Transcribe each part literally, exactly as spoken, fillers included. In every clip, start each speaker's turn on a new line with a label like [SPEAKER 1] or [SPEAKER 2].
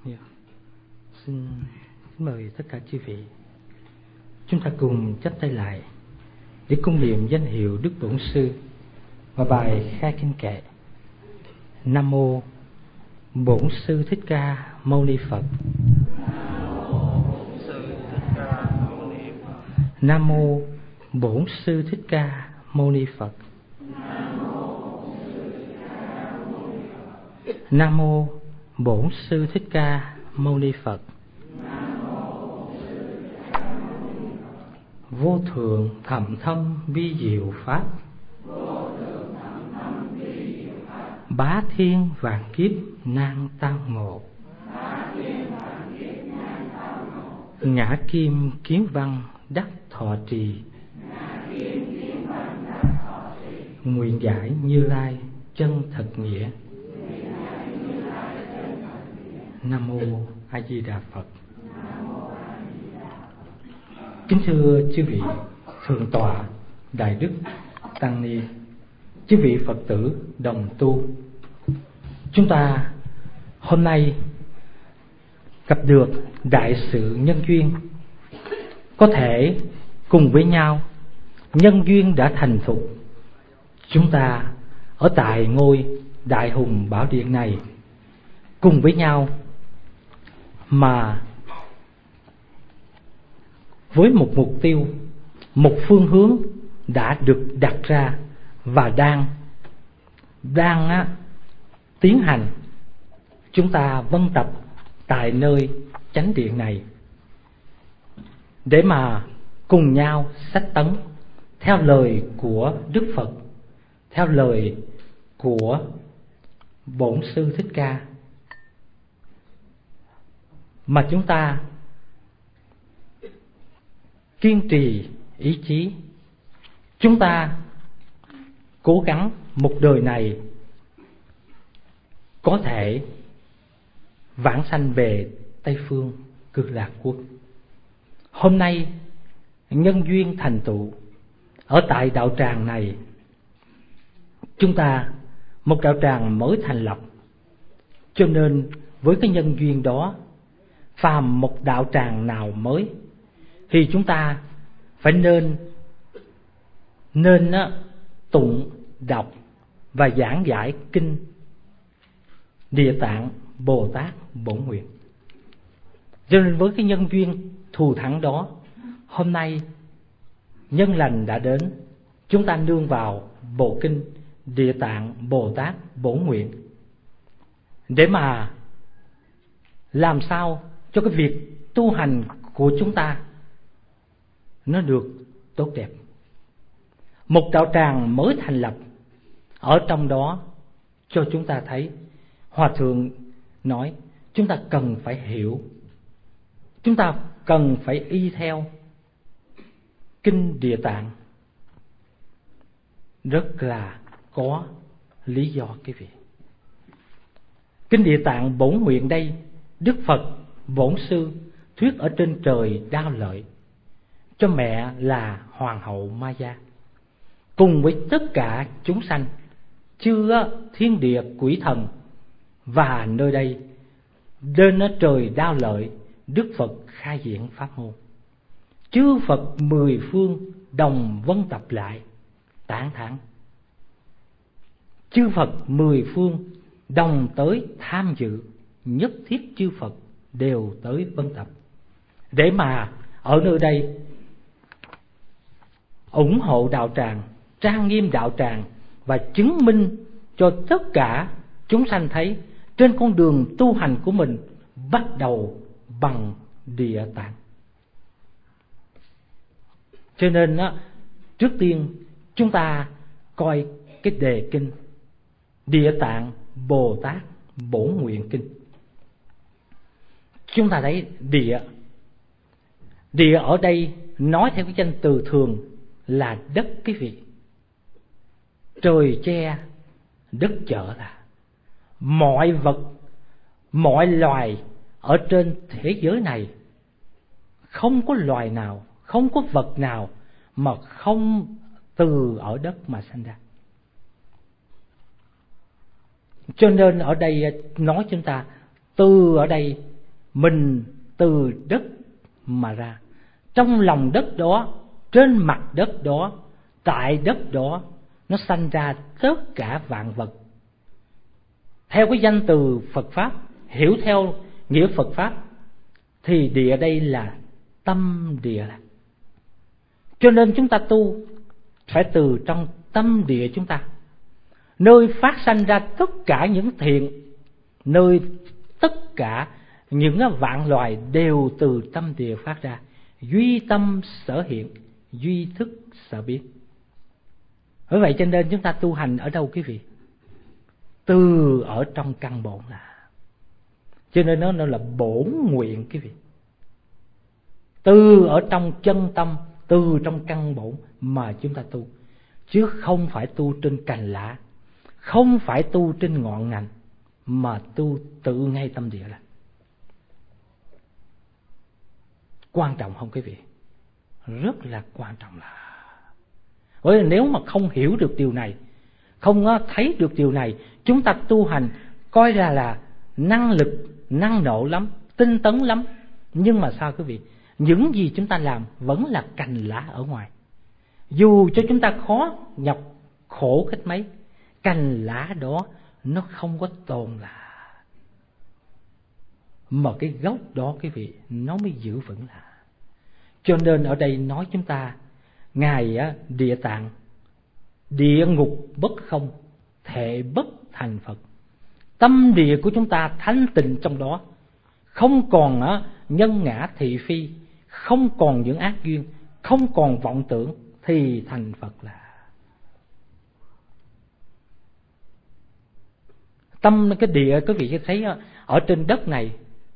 [SPEAKER 1] Yeah. Xin, xin mời tất cả chư vị, chúng ta cùng chắp tay lại để cung niệm danh hiệu Đức Bổn Sư và bài khai kinh kệ. Nam mô Bổn Sư Thích Ca Mâu Ni Phật. Nam mô Bổn Sư Thích Ca Mâu Ni Phật. Nam mô Bổn Sư Thích Ca Mâu Ni Phật. Vô thượng thậm thâm vi diệu pháp, bá thiên vạn kiếp nan tao ngộ. Ngã kim kiến văn đắc thọ trì, nguyện giải Như Lai chân thật nghĩa. Nam mô A Di Đà Phật. Kính thưa chư vị thượng tọa, đại đức, tăng ni, chư vị Phật tử đồng tu, chúng ta hôm nay gặp được đại sự nhân duyên, có thể cùng với nhau, nhân duyên đã thành thục, chúng ta ở tại ngôi Đại Hùng Bảo Điện này cùng với nhau mà với một mục tiêu, một phương hướng đã được đặt ra và đang đang á, tiến hành. Chúng ta vân tập tại nơi chánh điện này để mà cùng nhau sách tấn theo lời của Đức Phật, theo lời của Bổn Sư Thích Ca, mà chúng ta kiên trì ý chí, chúng ta cố gắng một đời này có thể vãng sanh về Tây Phương Cực Lạc Quốc. Hôm nay nhân duyên thành tựu ở tại đạo tràng này, chúng ta một đạo tràng mới thành lập, cho nên với cái nhân duyên đó, phàm một đạo tràng nào mới thì chúng ta phải nên nên tụng đọc và giảng giải kinh Địa Tạng Bồ Tát Bổn Nguyện. Cho nên với cái nhân duyên thù thắng đó, hôm nay nhân lành đã đến, chúng ta nương vào bộ kinh Địa Tạng Bồ Tát Bổn Nguyện để mà làm sao cho cái việc tu hành của chúng ta nó được tốt đẹp. Một đạo tràng mới thành lập, ở trong đó cho chúng ta thấy, Hòa Thượng nói chúng ta cần phải hiểu, chúng ta cần phải y theo kinh Địa Tạng, rất là có lý do quý vị. Kinh Địa Tạng Bổn Nguyện đây, Đức Phật Bổn Sư thuyết ở trên trời Đao Lợi cho mẹ là Hoàng hậu Maya, cùng với tất cả chúng sanh, chư thiên địa quỷ thần. Và nơi đây trên trời Đao Lợi, Đức Phật khai diễn pháp môn, chư Phật mười phương đồng vân tập lại tán thán, chư Phật mười phương đồng tới tham dự, nhất thiết chư Phật đều tới vân tập để mà ở nơi đây ủng hộ đạo tràng, trang nghiêm đạo tràng và chứng minh cho tất cả chúng sanh thấy trên con đường tu hành của mình bắt đầu bằng Địa Tạng. Cho nên á, trước tiên chúng ta coi cái đề kinh Địa Tạng Bồ Tát Bổn Nguyện Kinh. Chúng ta thấy địa, địa ở đây nói theo cái danh từ thường là đất quý vị. Trời che, đất chở là mọi vật, mọi loài ở trên thế giới này, không có loài nào, không có vật nào mà không từ ở đất mà sanh ra. Cho nên ở đây nói chúng ta từ ở đây mình từ đất mà ra. Trong lòng đất đó, trên mặt đất đó, tại đất đó, nó sanh ra tất cả vạn vật. Theo cái danh từ Phật Pháp, hiểu theo nghĩa Phật Pháp, thì địa đây là tâm địa. Cho nên chúng ta tu phải từ trong tâm địa chúng ta, nơi phát sanh ra tất cả những thiện, nơi tất cả những vạn loài đều từ tâm địa phát ra. Duy tâm sở hiện, duy thức sở biết. Bởi vậy cho nên chúng ta tu hành ở đâu quý vị? Từ ở trong căn bổn là. Cho nên nó, nó là bổn nguyện quý vị. Từ ở trong chân tâm, từ trong căn bổn mà chúng ta tu, chứ không phải tu trên cành lá, không phải tu trên ngọn ngành, mà tu tự ngay tâm địa là. Quan trọng không quý vị? Rất là quan trọng là. Bởi vì nếu mà không hiểu được điều này, không thấy được điều này, chúng ta tu hành coi ra là năng lực, năng nộ lắm, tinh tấn lắm. Nhưng mà sao quý vị? Những gì chúng ta làm vẫn là cành lá ở ngoài. Dù cho chúng ta khó nhọc khổ cách mấy, cành lá đó nó không có tồn là. Mà cái gốc đó quý vị, nó mới giữ vững là. Cho nên ở đây nói chúng ta, Ngài Địa Tạng, địa ngục bất không, thệ bất thành Phật. Tâm địa của chúng ta thanh tịnh trong đó, không còn nhân ngã thị phi, không còn những ác duyên, không còn vọng tưởng, thì thành Phật là. Tâm cái địa quý vị thấy ở trên đất này,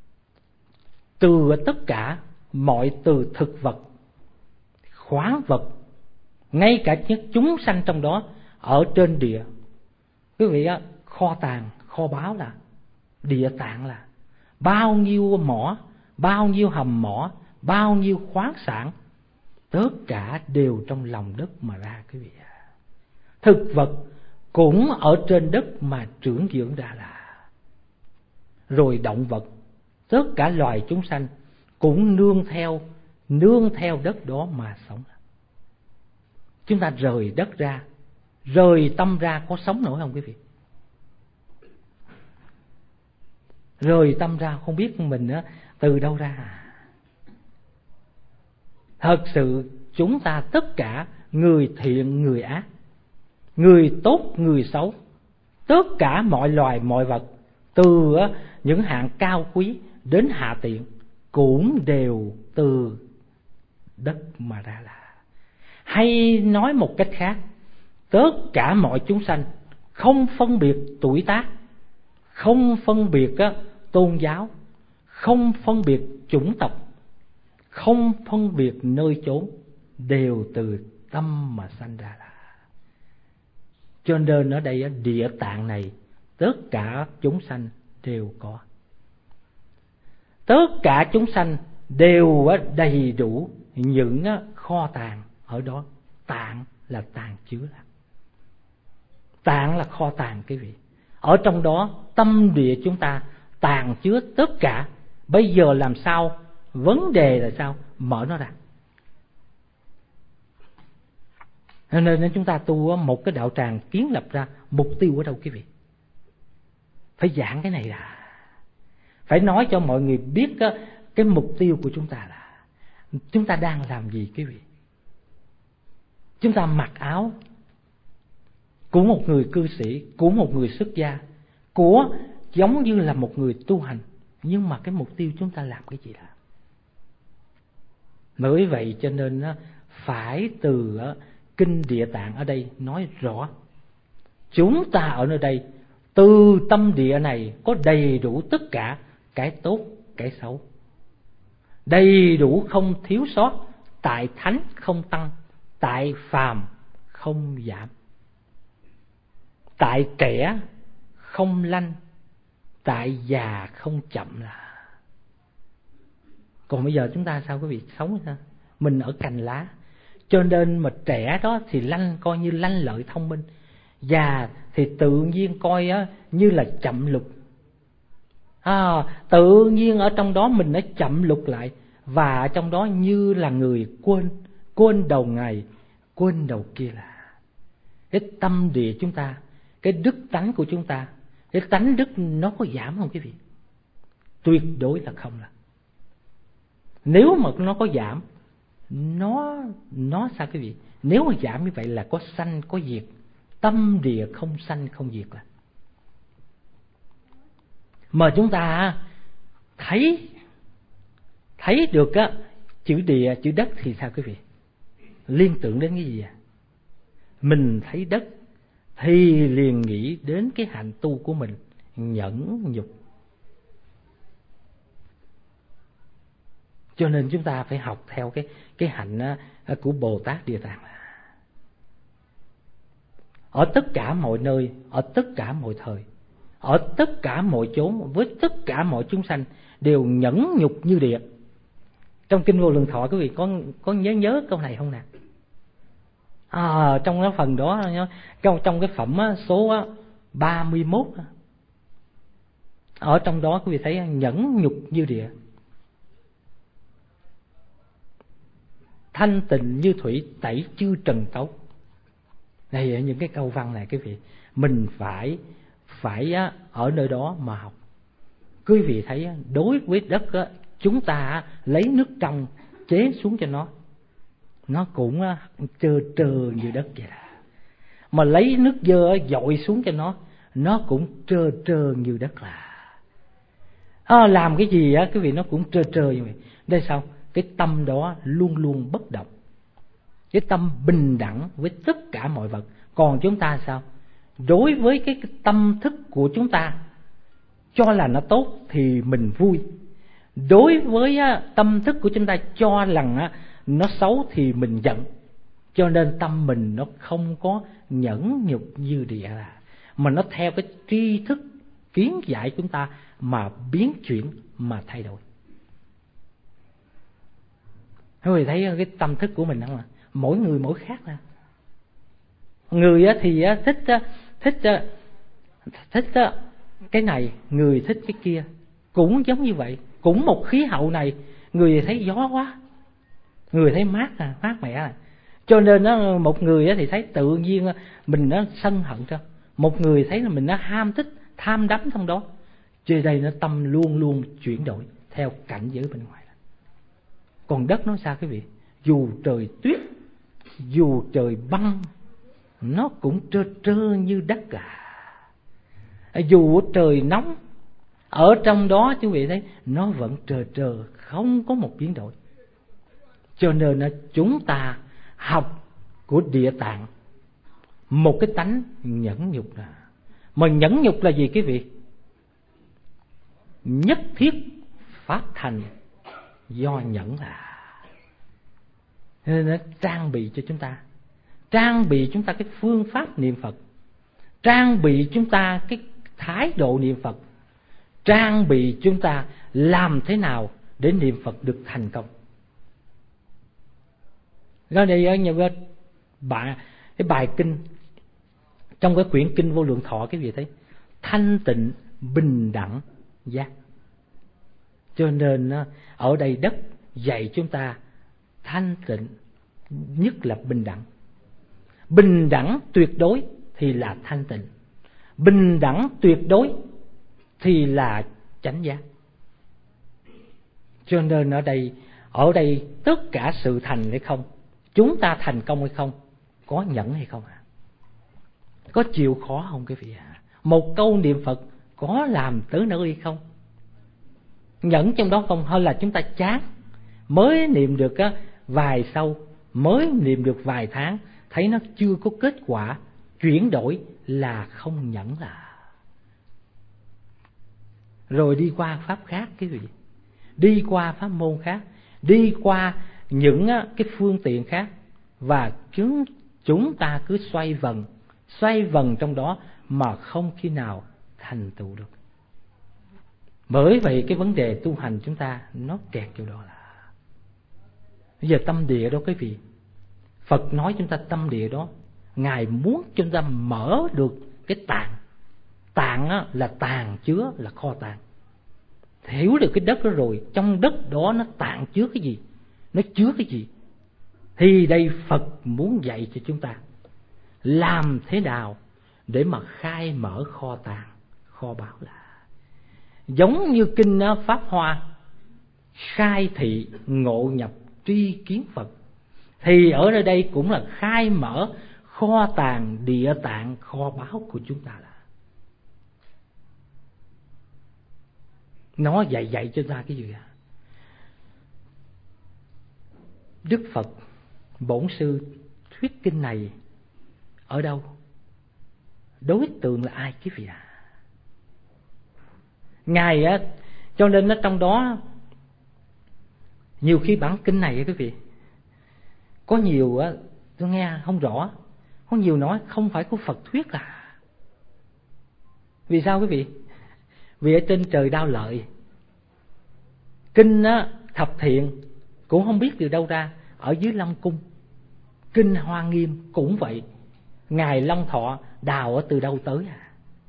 [SPEAKER 1] từ tất cả mọi từ thực vật, khoáng vật, ngay cả những chúng sanh trong đó, ở trên địa quý vị á, kho tàng, kho báu là địa tạng là. Bao nhiêu mỏ, bao nhiêu hầm mỏ, bao nhiêu khoáng sản, tất cả đều trong lòng đất mà ra quý vị. Thực vật cũng ở trên đất mà trưởng dưỡng ra là. Rồi động vật, tất cả loài chúng sanh cũng nương theo, nương theo đất đó mà sống. Chúng ta rời đất ra, rời tâm ra, có sống nổi không quý vị? Rời tâm ra không biết mình á, từ đâu ra. Thật sự chúng ta tất cả, người thiện người ác, người tốt người xấu, tất cả mọi loài mọi vật, từ những hạng cao quý đến hạ tiện, cũng đều từ đất mà ra là. Hay nói một cách khác, tất cả mọi chúng sanh không phân biệt tuổi tác, không phân biệt tôn giáo, không phân biệt chủng tộc, không phân biệt nơi chốn, đều từ tâm mà sanh ra là. Cho nên ở đây địa tạng này, tất cả chúng sanh đều có. Tất cả chúng sanh đều đầy đủ những kho tàng ở đó. Tạng là tàng chứa. Tạng là kho tàng quý vị. Ở trong đó tâm địa chúng ta tàng chứa tất cả. Bây giờ làm sao? Vấn đề là sao? Mở nó ra. Nên chúng ta tu một cái đạo tràng kiến lập ra mục tiêu ở đâu quý vị? Phải giảng cái này là. Phải nói cho mọi người biết cái mục tiêu của chúng ta là chúng ta đang làm gì quý vị? Chúng ta mặc áo của một người cư sĩ, của một người xuất gia, của giống như là một người tu hành, nhưng mà cái mục tiêu chúng ta làm cái gì là. Bởi vậy cho nên phải từ Kinh Địa Tạng ở đây nói rõ, chúng ta ở nơi đây từ tâm địa này có đầy đủ tất cả cái tốt, cái xấu, đầy đủ không thiếu sót, tại thánh không tăng, tại phàm không giảm, tại trẻ không lanh, tại già không chậm là. Còn bây giờ chúng ta sao quý vị? Sống sao? Mình ở cành lá, cho nên mà trẻ đó thì lanh, coi như lanh lợi thông minh, già thì tự nhiên coi á, như là chậm lục. À, tự nhiên ở trong đó mình nó chậm lục lại, và ở trong đó như là người quên, quên đầu ngày, quên đầu kia là cái tâm địa chúng ta, cái đức tánh của chúng ta, cái tánh đức nó có giảm không quý vị? Tuyệt đối là không. Là nếu mà nó có giảm, nó nó sao quý vị? Nếu mà giảm như vậy là có sanh có diệt, tâm địa không sanh không diệt. Là mà chúng ta thấy thấy được á, chữ địa chữ đất thì sao quý vị? Liên tưởng đến cái gì à? Mình thấy đất thì liền nghĩ đến cái hạnh tu của mình, nhẫn nhục. Cho nên chúng ta phải học theo cái cái hạnh của Bồ Tát Địa Tạng. Ở tất cả mọi nơi, ở tất cả mọi thời, ở tất cả mọi chốn, với tất cả mọi chúng sanh đều nhẫn nhục như địa. Trong Kinh Vô Lượng Thọ quý vị có có nhớ nhớ câu này không nè? À, trong cái phần đó, trong trong cái phẩm số ba mươi mốt, ở trong đó quý vị thấy nhẫn nhục như địa, thanh tịnh như thủy, tẩy chư trần tấu. Đây là những cái câu văn này quý vị, mình phải phải ở nơi đó mà học. Quý vị thấy đối với đất chúng ta lấy nước trong chế xuống cho nó, nó cũng trơ trơ như đất vậy. Là mà lấy nước dơ dội xuống cho nó, nó cũng trơ trơ như đất. Là à, làm cái gì á quý vị nó cũng trơ trơ như vậy. Đây sao? Cái tâm đó luôn luôn bất động, cái tâm bình đẳng với tất cả mọi vật. Còn chúng ta sao? Đối với cái tâm thức của chúng ta cho là nó tốt thì mình vui, đối với tâm thức của chúng ta cho rằng nó xấu thì mình giận. Cho nên tâm mình nó không có nhẫn nhục như địa, là mà nó theo cái tri thức kiến giải chúng ta mà biến chuyển, mà thay đổi. Quý vị thấy cái tâm thức của mình không ạ? Mỗi người mỗi khác nè. Người thì thích thích thích cái này, người thích cái kia. Cũng giống như vậy, cũng một khí hậu này, người thấy gió quá, người thấy mát à, mát mẻ à. Cho nên đó, một người thì thấy tự nhiên mình nó sân hận cho, một người thấy là mình nó ham thích, tham đắm trong đó. Trên đây nó tâm luôn luôn chuyển đổi theo cảnh giới bên ngoài. Còn đất nó sao quý vị? Dù trời tuyết, dù trời băng, nó cũng trơ trơ như đất cả. Dù trời nóng, ở trong đó quý vị thấy nó vẫn trơ trơ, không có một biến đổi. Cho nên là chúng ta học của Địa Tạng một cái tánh nhẫn nhục. Là mà nhẫn nhục là gì quý vị? Nhất thiết phát thành do nhẫn. Là nên nó trang bị cho chúng ta, trang bị chúng ta cái phương pháp niệm Phật, trang bị chúng ta cái thái độ niệm Phật, trang bị chúng ta làm thế nào để niệm Phật được thành công. Ở đây ở nhà bài cái bài kinh trong cái quyển Kinh Vô Lượng Thọ, cái gì thấy thanh tịnh bình đẳng giác. Cho nên ở đây đất dạy chúng ta thanh tịnh, nhất là bình đẳng. Bình đẳng tuyệt đối thì là thanh tịnh, bình đẳng tuyệt đối thì là chánh giác. Cho nên ở đây ở đây tất cả sự thành hay không, chúng ta thành công hay không, có nhẫn hay không, có chịu khó không quý vị ạ? Một câu niệm Phật có làm tới nơi hay không? Nhẫn trong đó không, hay là chúng ta chán, mới niệm được á vài sâu, mới niệm được vài tháng, thấy nó chưa có kết quả chuyển đổi là không nhẫn. Là rồi đi qua pháp khác quý vị, đi qua pháp môn khác, đi qua những cái phương tiện khác, và chúng chúng ta cứ xoay vần xoay vần trong đó mà không khi nào thành tựu được. Bởi vậy cái vấn đề tu hành chúng ta nó kẹt chỗ đó. Là bây giờ tâm địa đó quý vị, Phật nói chúng ta tâm địa đó, Ngài muốn chúng ta mở được cái tạng. Tạng á, là tàng chứa, là kho tàng. hiểu được cái đất đó rồi, trong đất đó nó tàng chứa cái gì, nó chứa cái gì, thì đây Phật muốn dạy cho chúng ta làm thế nào để mà khai mở kho tàng, kho báu. Là giống như kinh Pháp Hoa khai thị ngộ nhập tri kiến Phật, thì ở nơi đây cũng là khai mở kho tàng địa tạng, kho báu của chúng ta. Là nó dạy dạy cho ta cái gì à? Đức Phật Bổn Sư thuyết kinh này ở đâu? Đối tượng là ai quý vị à? Ngài á, cho nên nó trong đó nhiều khi bản kinh này quý vị, có nhiều á tôi nghe không rõ, có nhiều nói không phải của Phật thuyết à. Vì sao quý vị? Vì ở trên trời Đao Lợi, kinh á, Thập Thiện cũng không biết từ đâu ra, ở dưới Long Cung, kinh Hoa Nghiêm cũng vậy, Ngài Long Thọ đào ở từ đâu tới à?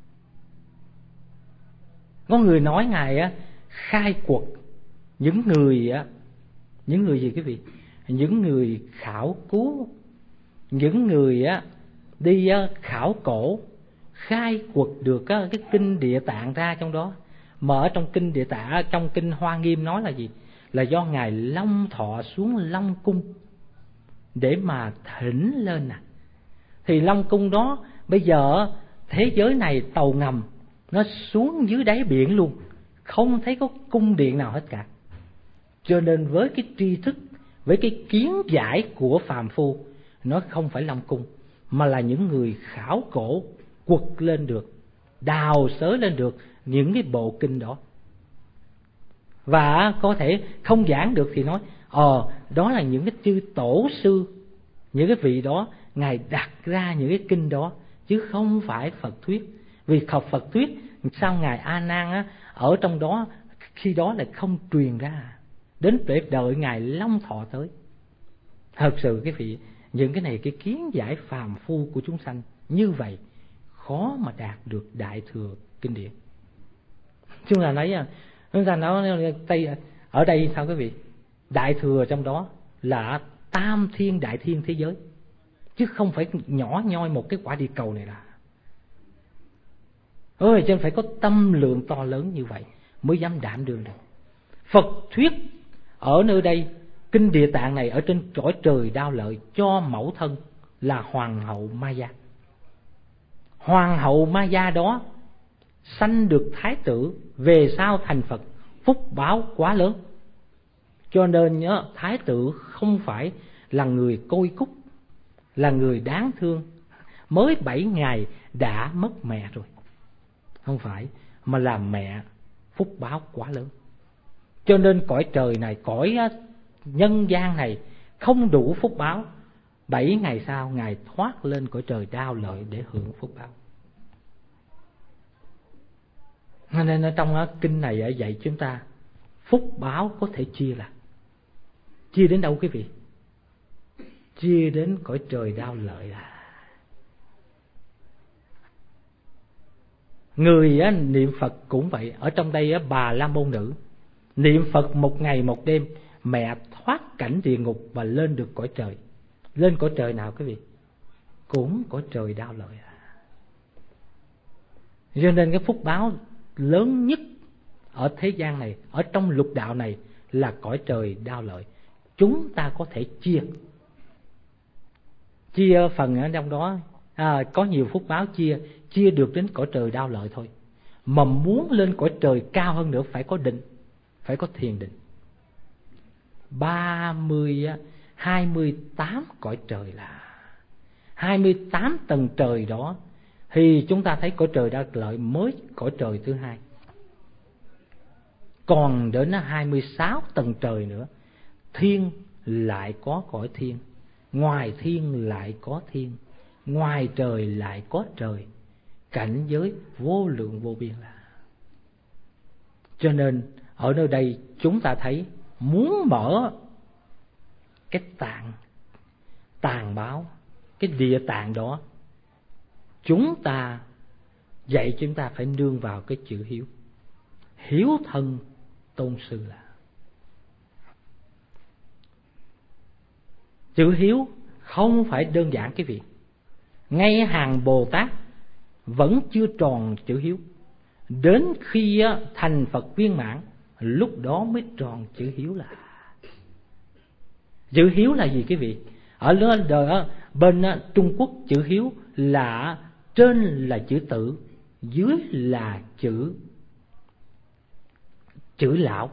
[SPEAKER 1] Có người nói Ngài á, khai quật những người á, những người gì quý vị? Những người khảo cứu, những người á đi á, khảo cổ, khai quật được á, cái kinh Địa Tạng ra trong đó. Mà ở trong kinh Địa Tạng, trong kinh Hoa Nghiêm nói là gì? Là do Ngài Long Thọ xuống Long Cung để mà thỉnh lên nè. Thì Long Cung đó bây giờ thế giới này tàu ngầm nó xuống dưới đáy biển luôn, không thấy có cung điện nào hết cả. Cho nên với cái tri thức, với cái kiến giải của phàm phu, nó không phải Long Cung, mà là những người khảo cổ quật lên được, đào xới lên được những cái bộ kinh đó. Và có thể không giảng được thì nói Ờ đó là những cái chư tổ sư, những cái vị đó Ngài đặt ra những cái kinh đó, chứ không phải Phật thuyết. Vì học Phật thuyết sao Ngài A Nan á, ở trong đó khi đó lại không truyền ra, đến để đợi Ngài Long Thọ tới. Thật sự cái vị, những cái này cái kiến giải phàm phu của chúng sanh như vậy khó mà đạt được Đại Thừa Kinh Điển. Chúng ta nói chúng ta nói ở đây sao quý vị? Đại Thừa trong đó là tam thiên đại thiên thế giới, chứ không phải nhỏ nhoi một cái quả địa cầu này là. Ôi, cho nên phải có tâm lượng to lớn như vậy mới dám đảm đương được. Phật thuyết ở nơi đây, kinh Địa Tạng này ở trên cõi trời Đao Lợi cho mẫu thân là Hoàng hậu Maya. Hoàng hậu Maya đó sanh được thái tử, về sau thành Phật, phúc báo quá lớn. Cho nên nhớ, thái tử không phải là người côi cút, là người đáng thương, mới bảy ngày đã mất mẹ rồi. Không phải, mà là mẹ phúc báo quá lớn. Cho nên cõi trời này, cõi nhân gian này không đủ phúc báo. Bảy ngày sau Ngài thoát lên cõi trời Đao Lợi để hưởng phúc báo. Nên ở trong kinh này dạy chúng ta phúc báo có thể chia là chia đến đâu quý vị? Chia đến cõi trời Đao Lợi à. Người á, niệm Phật cũng vậy. Ở trong đây á, bà La Môn Nữ niệm Phật một ngày một đêm, mẹ thoát cảnh địa ngục và lên được cõi trời. Lên cõi trời nào quý vị? Cũng cõi trời Đao Lợi à. Cho nên cái phúc báo lớn nhất ở thế gian này, ở trong lục đạo này là cõi trời Đao Lợi. Chúng ta có thể chia chia phần ở trong đó, à, có nhiều phúc báo chia chia được đến cõi trời Đao Lợi thôi. Mà muốn lên cõi trời cao hơn nữa phải có định, phải có thiền định. ba mươi hai mươi tám cõi trời là hai mươi tám tầng trời đó, thì chúng ta thấy cõi trời Đao Lợi mới cõi trời thứ hai. Còn đến hai mươi sáu tầng trời nữa, thiên lại có cõi thiên, ngoài thiên lại có thiên, ngoài trời lại có trời, cảnh giới vô lượng vô biên là. Cho nên ở nơi đây chúng ta thấy muốn mở cái tạng tàng báo, cái địa tạng đó, chúng ta dạy chúng ta phải nương vào cái chữ hiếu. Hiếu thân tôn sư là. Chữ hiếu không phải đơn giản cái việc. Ngay hàng Bồ Tát vẫn chưa tròn chữ hiếu. Đến khi thành Phật viên mãn, lúc đó mới tròn chữ hiếu là. Chữ hiếu là gì quý vị? Ở đời bên Trung Quốc, chữ hiếu là trên là chữ tử, dưới là chữ chữ lão.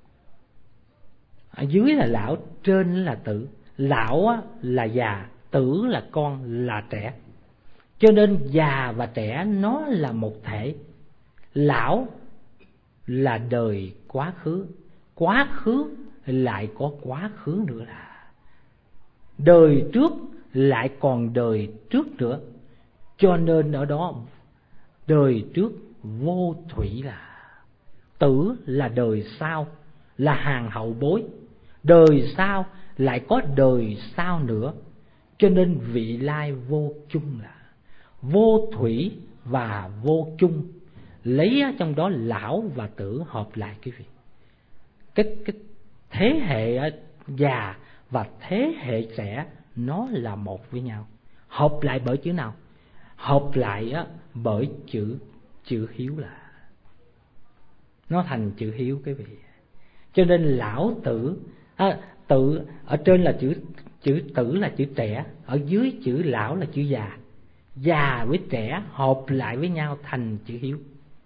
[SPEAKER 1] Ở dưới là lão, trên là tử. Lão là già, tử là con, là trẻ. Cho nên già và trẻ nó là một thể. Lão là đời quá khứ, quá khứ lại có quá khứ nữa là. Đời trước lại còn đời trước nữa. Cho nên ở đó đời trước vô thủy là. Tử là đời sau, là hàng hậu bối. Đời sau lại có đời sau nữa. Cho nên vị lai vô chung là. Vô thủy và vô chung, lấy trong đó lão và tử hợp lại quý vị. Cái, cái thế hệ già và thế hệ trẻ nó là một với nhau. Hợp lại bởi chữ nào? Hợp lại bởi chữ chữ hiếu là. Nó thành chữ hiếu quý vị. Cho nên lão tử à, tử ở trên là chữ chữ tử là chữ trẻ, ở dưới chữ lão là chữ già. Già với trẻ hợp lại với nhau thành chữ hiếu.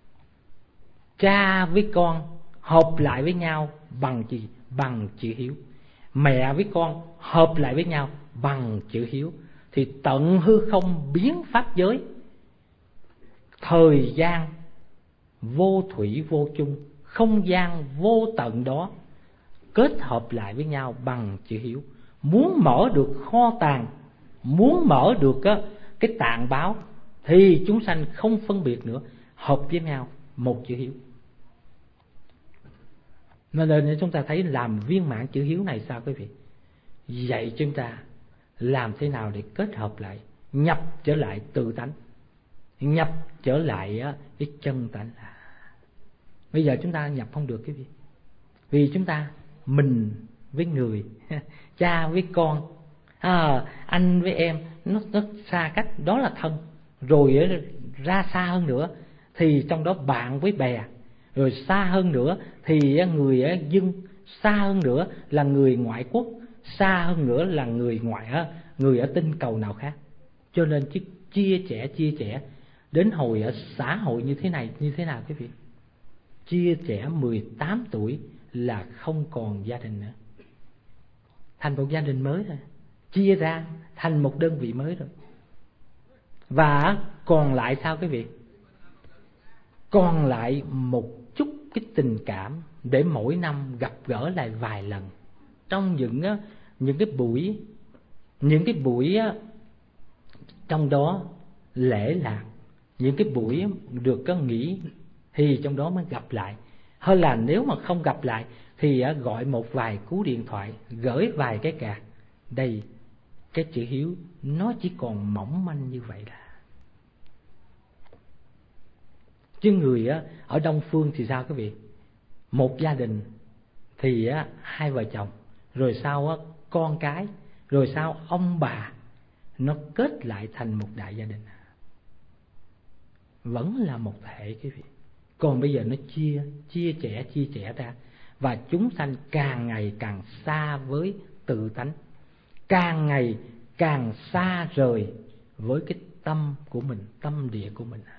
[SPEAKER 1] Cha với con hợp lại với nhau bằng gì? Bằng chữ hiếu. Mẹ với con hợp lại với nhau bằng chữ hiếu. Thì tận hư không biến pháp giới, thời gian vô thủy vô chung, không gian vô tận đó kết hợp lại với nhau bằng chữ hiếu. Muốn mở được kho tàng, muốn mở được cái tạng báo, thì chúng sanh không phân biệt nữa, hợp với nhau một chữ hiếu. Nên chúng ta thấy làm viên mãn chữ hiếu này sao quý vị? Dạy chúng ta làm thế nào để kết hợp lại, nhập trở lại tự tánh, nhập trở lại cái chân tánh. Bây giờ chúng ta nhập không được quý vị, vì chúng ta mình với người, cha với con, à, anh với em, nó, nó xa cách, đó là thân. Rồi ra xa hơn nữa thì trong đó bạn với bè, rồi xa hơn nữa thì người ở dân, xa hơn nữa là người ngoại quốc, xa hơn nữa là người ngoại người ở tinh cầu nào khác. Cho nên chứ chia sẻ chia sẻ đến hồi ở xã hội như thế này như thế nào quý vị? Chia sẻ mười tám tuổi là không còn gia đình nữa, thành một gia đình mới rồi, chia ra thành một đơn vị mới rồi. Và còn lại sao quý vị? Còn lại một chút cái tình cảm để mỗi năm gặp gỡ lại vài lần trong những những cái buổi những cái buổi trong đó lễ lạc, những cái buổi được có nghỉ thì trong đó mới gặp lại. Hơn là nếu mà không gặp lại thì gọi một vài cú điện thoại, gửi vài cái card. Đây, cái chữ hiếu nó chỉ còn mỏng manh như vậy là. Chứ người ở Đông Phương thì sao quý vị? Một gia đình thì hai vợ chồng, rồi sau con cái, rồi sau ông bà, nó kết lại thành một đại gia đình, vẫn là một thể quý vị. Còn bây giờ nó chia chia sẻ chia sẻ ra, và chúng sanh càng ngày càng xa với tự tánh, càng ngày càng xa rời với cái tâm của mình, tâm địa của mình.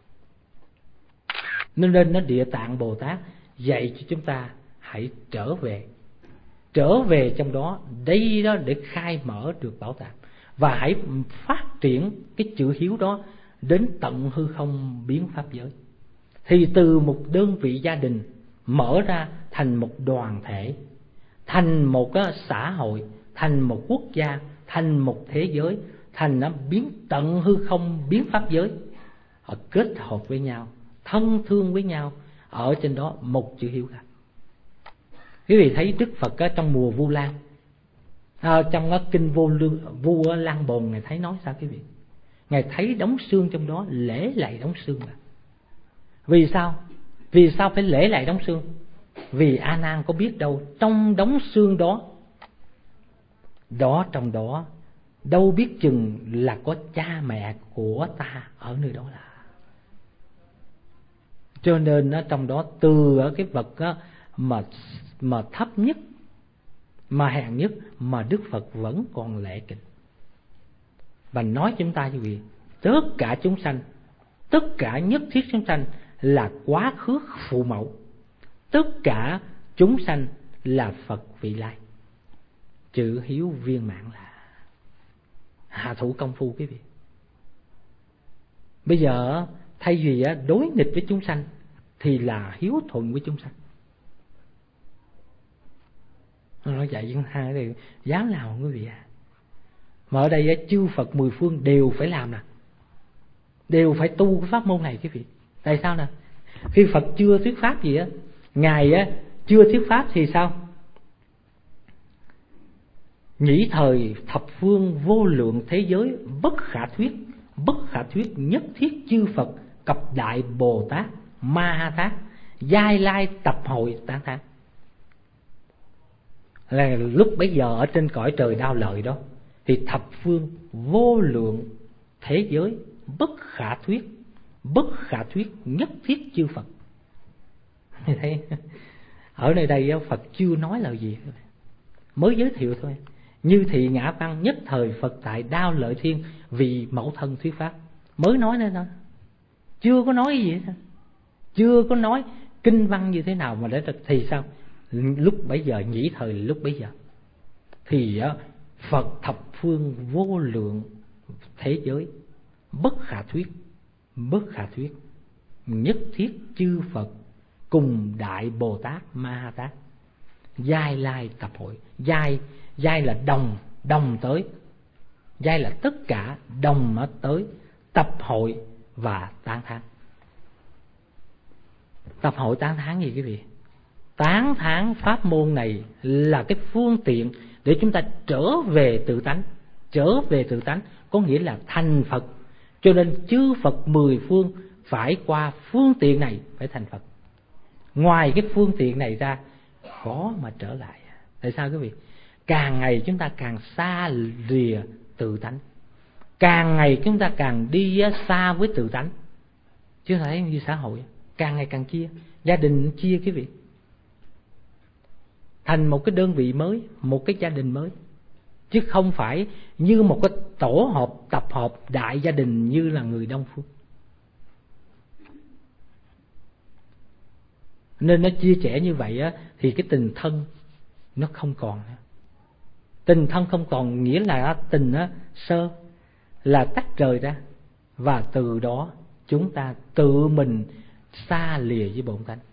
[SPEAKER 1] Nên nên nó Địa Tạng Bồ Tát dạy cho chúng ta hãy trở về, trở về trong đó, đây đó để khai mở được bảo tàng, và hãy phát triển cái chữ hiếu đó đến tận hư không biến pháp giới. Thì từ một đơn vị gia đình mở ra thành một đoàn thể, thành một xã hội, thành một quốc gia, thành một thế giới, thành nó biến tận hư không biến pháp giới, họ kết hợp với nhau, thân thương với nhau, ở trên đó một chữ hiếu cả. Quý vị thấy Đức Phật trong mùa Vu Lan, à, trong cái kinh vô lương Vu Lan Bồn, ngài thấy nói sao quý vị? Ngài thấy đống xương trong đó, lễ lại đống xương là. Vì sao? Vì sao phải lễ lại đống xương? Vì A Nan có biết đâu, trong đống xương đó, đó trong đó, đâu biết chừng là có cha mẹ của ta ở nơi đó là. Cho nên ở trong đó, từ ở cái vật đó, mà mà thấp nhất, mà hèn nhất, mà Đức Phật vẫn còn lễ kính. Và nói chúng ta như vậy, tất cả chúng sanh, tất cả nhất thiết chúng sanh là quá khứ phụ mẫu, tất cả chúng sanh là Phật vị lai. Chữ hiếu viên mãn là hạ thủ công phu quý vị. Bây giờ thay vì đối nghịch với chúng sanh thì là hiếu thuận với chúng sanh. Nó dạy chúng ta thì dám làm không quý vị à? Mà ở đây chư Phật mười phương đều phải làm nè, đều phải tu cái pháp môn này quý vị. Tại sao nè? Khi Phật chưa thuyết pháp gì á, Ngài á chưa thuyết pháp thì sao? Nhĩ thời thập phương vô lượng thế giới bất khả thuyết, bất khả thuyết nhất thiết chư Phật cập đại Bồ Tát Ma Ha Tát giai lai tập hội tán thán. Là lúc bấy giờ ở trên cõi trời Đao Lợi đó, thì thập phương vô lượng thế giới bất khả thuyết, bất khả thuyết nhất thiết chư Phật. Thấy ở nơi đây Phật chưa nói lời gì, mới giới thiệu thôi. Như thị ngã văn nhất thời Phật tại Đao Lợi Thiên vì mẫu thân thuyết pháp, mới nói nên thôi, chưa có nói gì hết, chưa có nói kinh văn như thế nào mà để thì sao? Lúc bấy giờ, nhĩ thời lúc bấy giờ thì Phật thập phương vô lượng thế giới bất khả thuyết, bất khả thuyết nhất thiết chư Phật cùng đại Bồ Tát Ma Ha Tát giai lai tập hội. Giai giai là đồng, đồng tới, giai là tất cả đồng nó tới tập hội và tán thán. Tập hội tán thán gì quý vị? Tán thán pháp môn này là cái phương tiện để chúng ta trở về tự tánh. Trở về tự tánh có nghĩa là thành Phật. Cho nên chư Phật mười phương phải qua phương tiện này phải thành Phật. Ngoài cái phương tiện này ra khó mà trở lại. Tại sao quý vị? Càng ngày chúng ta càng xa lìa tự tánh, càng ngày chúng ta càng đi xa với tự tánh. Chứ thấy như xã hội càng ngày càng chia, gia đình chia quý vị, thành một cái đơn vị mới, một cái gia đình mới, chứ không phải như một cái tổ hợp tập hợp đại gia đình như là người Đông phương. Nên nó chia sẻ như vậy á, thì cái tình thân nó không còn nữa. Tình thân không còn nghĩa là tình á, sơ là tách rời ra, và từ đó chúng ta tự mình xa lìa với bổn tánh.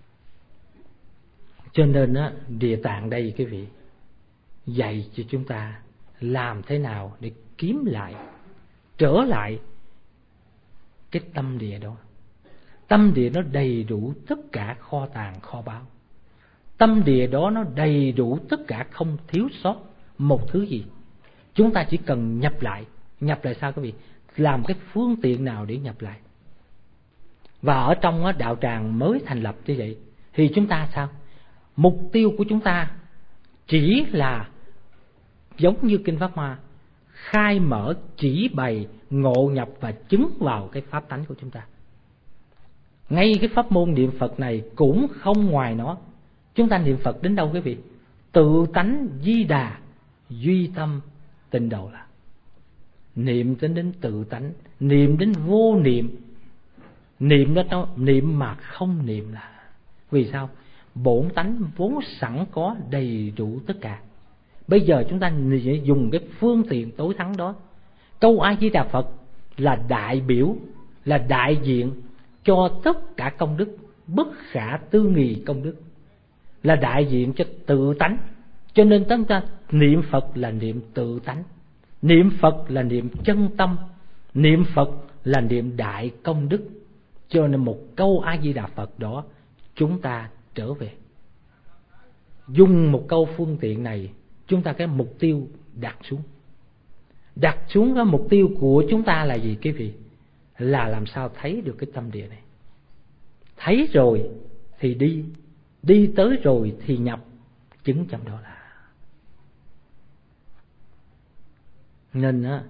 [SPEAKER 1] Cho nên á, Địa Tạng đây quý vị dạy cho chúng ta làm thế nào để kiếm lại, trở lại cái tâm địa đó. Tâm địa nó đầy đủ tất cả kho tàng kho báu. Tâm địa đó nó đầy đủ tất cả, không thiếu sót một thứ gì. Chúng ta chỉ cần nhập lại. Nhập lại sao quý vị? Làm cái phương tiện nào để nhập lại? Và ở trong đạo tràng mới thành lập như vậy thì chúng ta sao? Mục tiêu của chúng ta chỉ là giống như Kinh Pháp Hoa, khai mở, chỉ bày, ngộ nhập và chứng vào cái pháp tánh của chúng ta. Ngay cái pháp môn niệm Phật này cũng không ngoài nó. Chúng ta niệm Phật đến đâu quý vị? Tự tánh di đà, duy tâm tịnh độ là. Niệm đến đến tự tánh, niệm đến vô niệm. Niệm đó, niệm mà không niệm là. Vì sao? Bổn tánh vốn sẵn có đầy đủ tất cả. Bây giờ chúng ta dùng cái phương tiện tối thắng đó. Câu A Di Đà Phật là đại biểu, là đại diện cho tất cả công đức, bất khả tư nghì công đức, là đại diện cho tự tánh. Cho nên chúng ta niệm Phật là niệm tự tánh, niệm Phật là niệm chân tâm, niệm Phật là niệm đại công đức. Cho nên một câu A Di Đà Phật đó chúng ta trở về. Dùng một câu phương tiện này, chúng ta cái mục tiêu đặt xuống. Đặt xuống cái mục tiêu của chúng ta là gì quý vị? Là làm sao thấy được cái tâm địa này. Thấy rồi thì đi, đi tới rồi thì nhập chứng trong đó là. Nên á,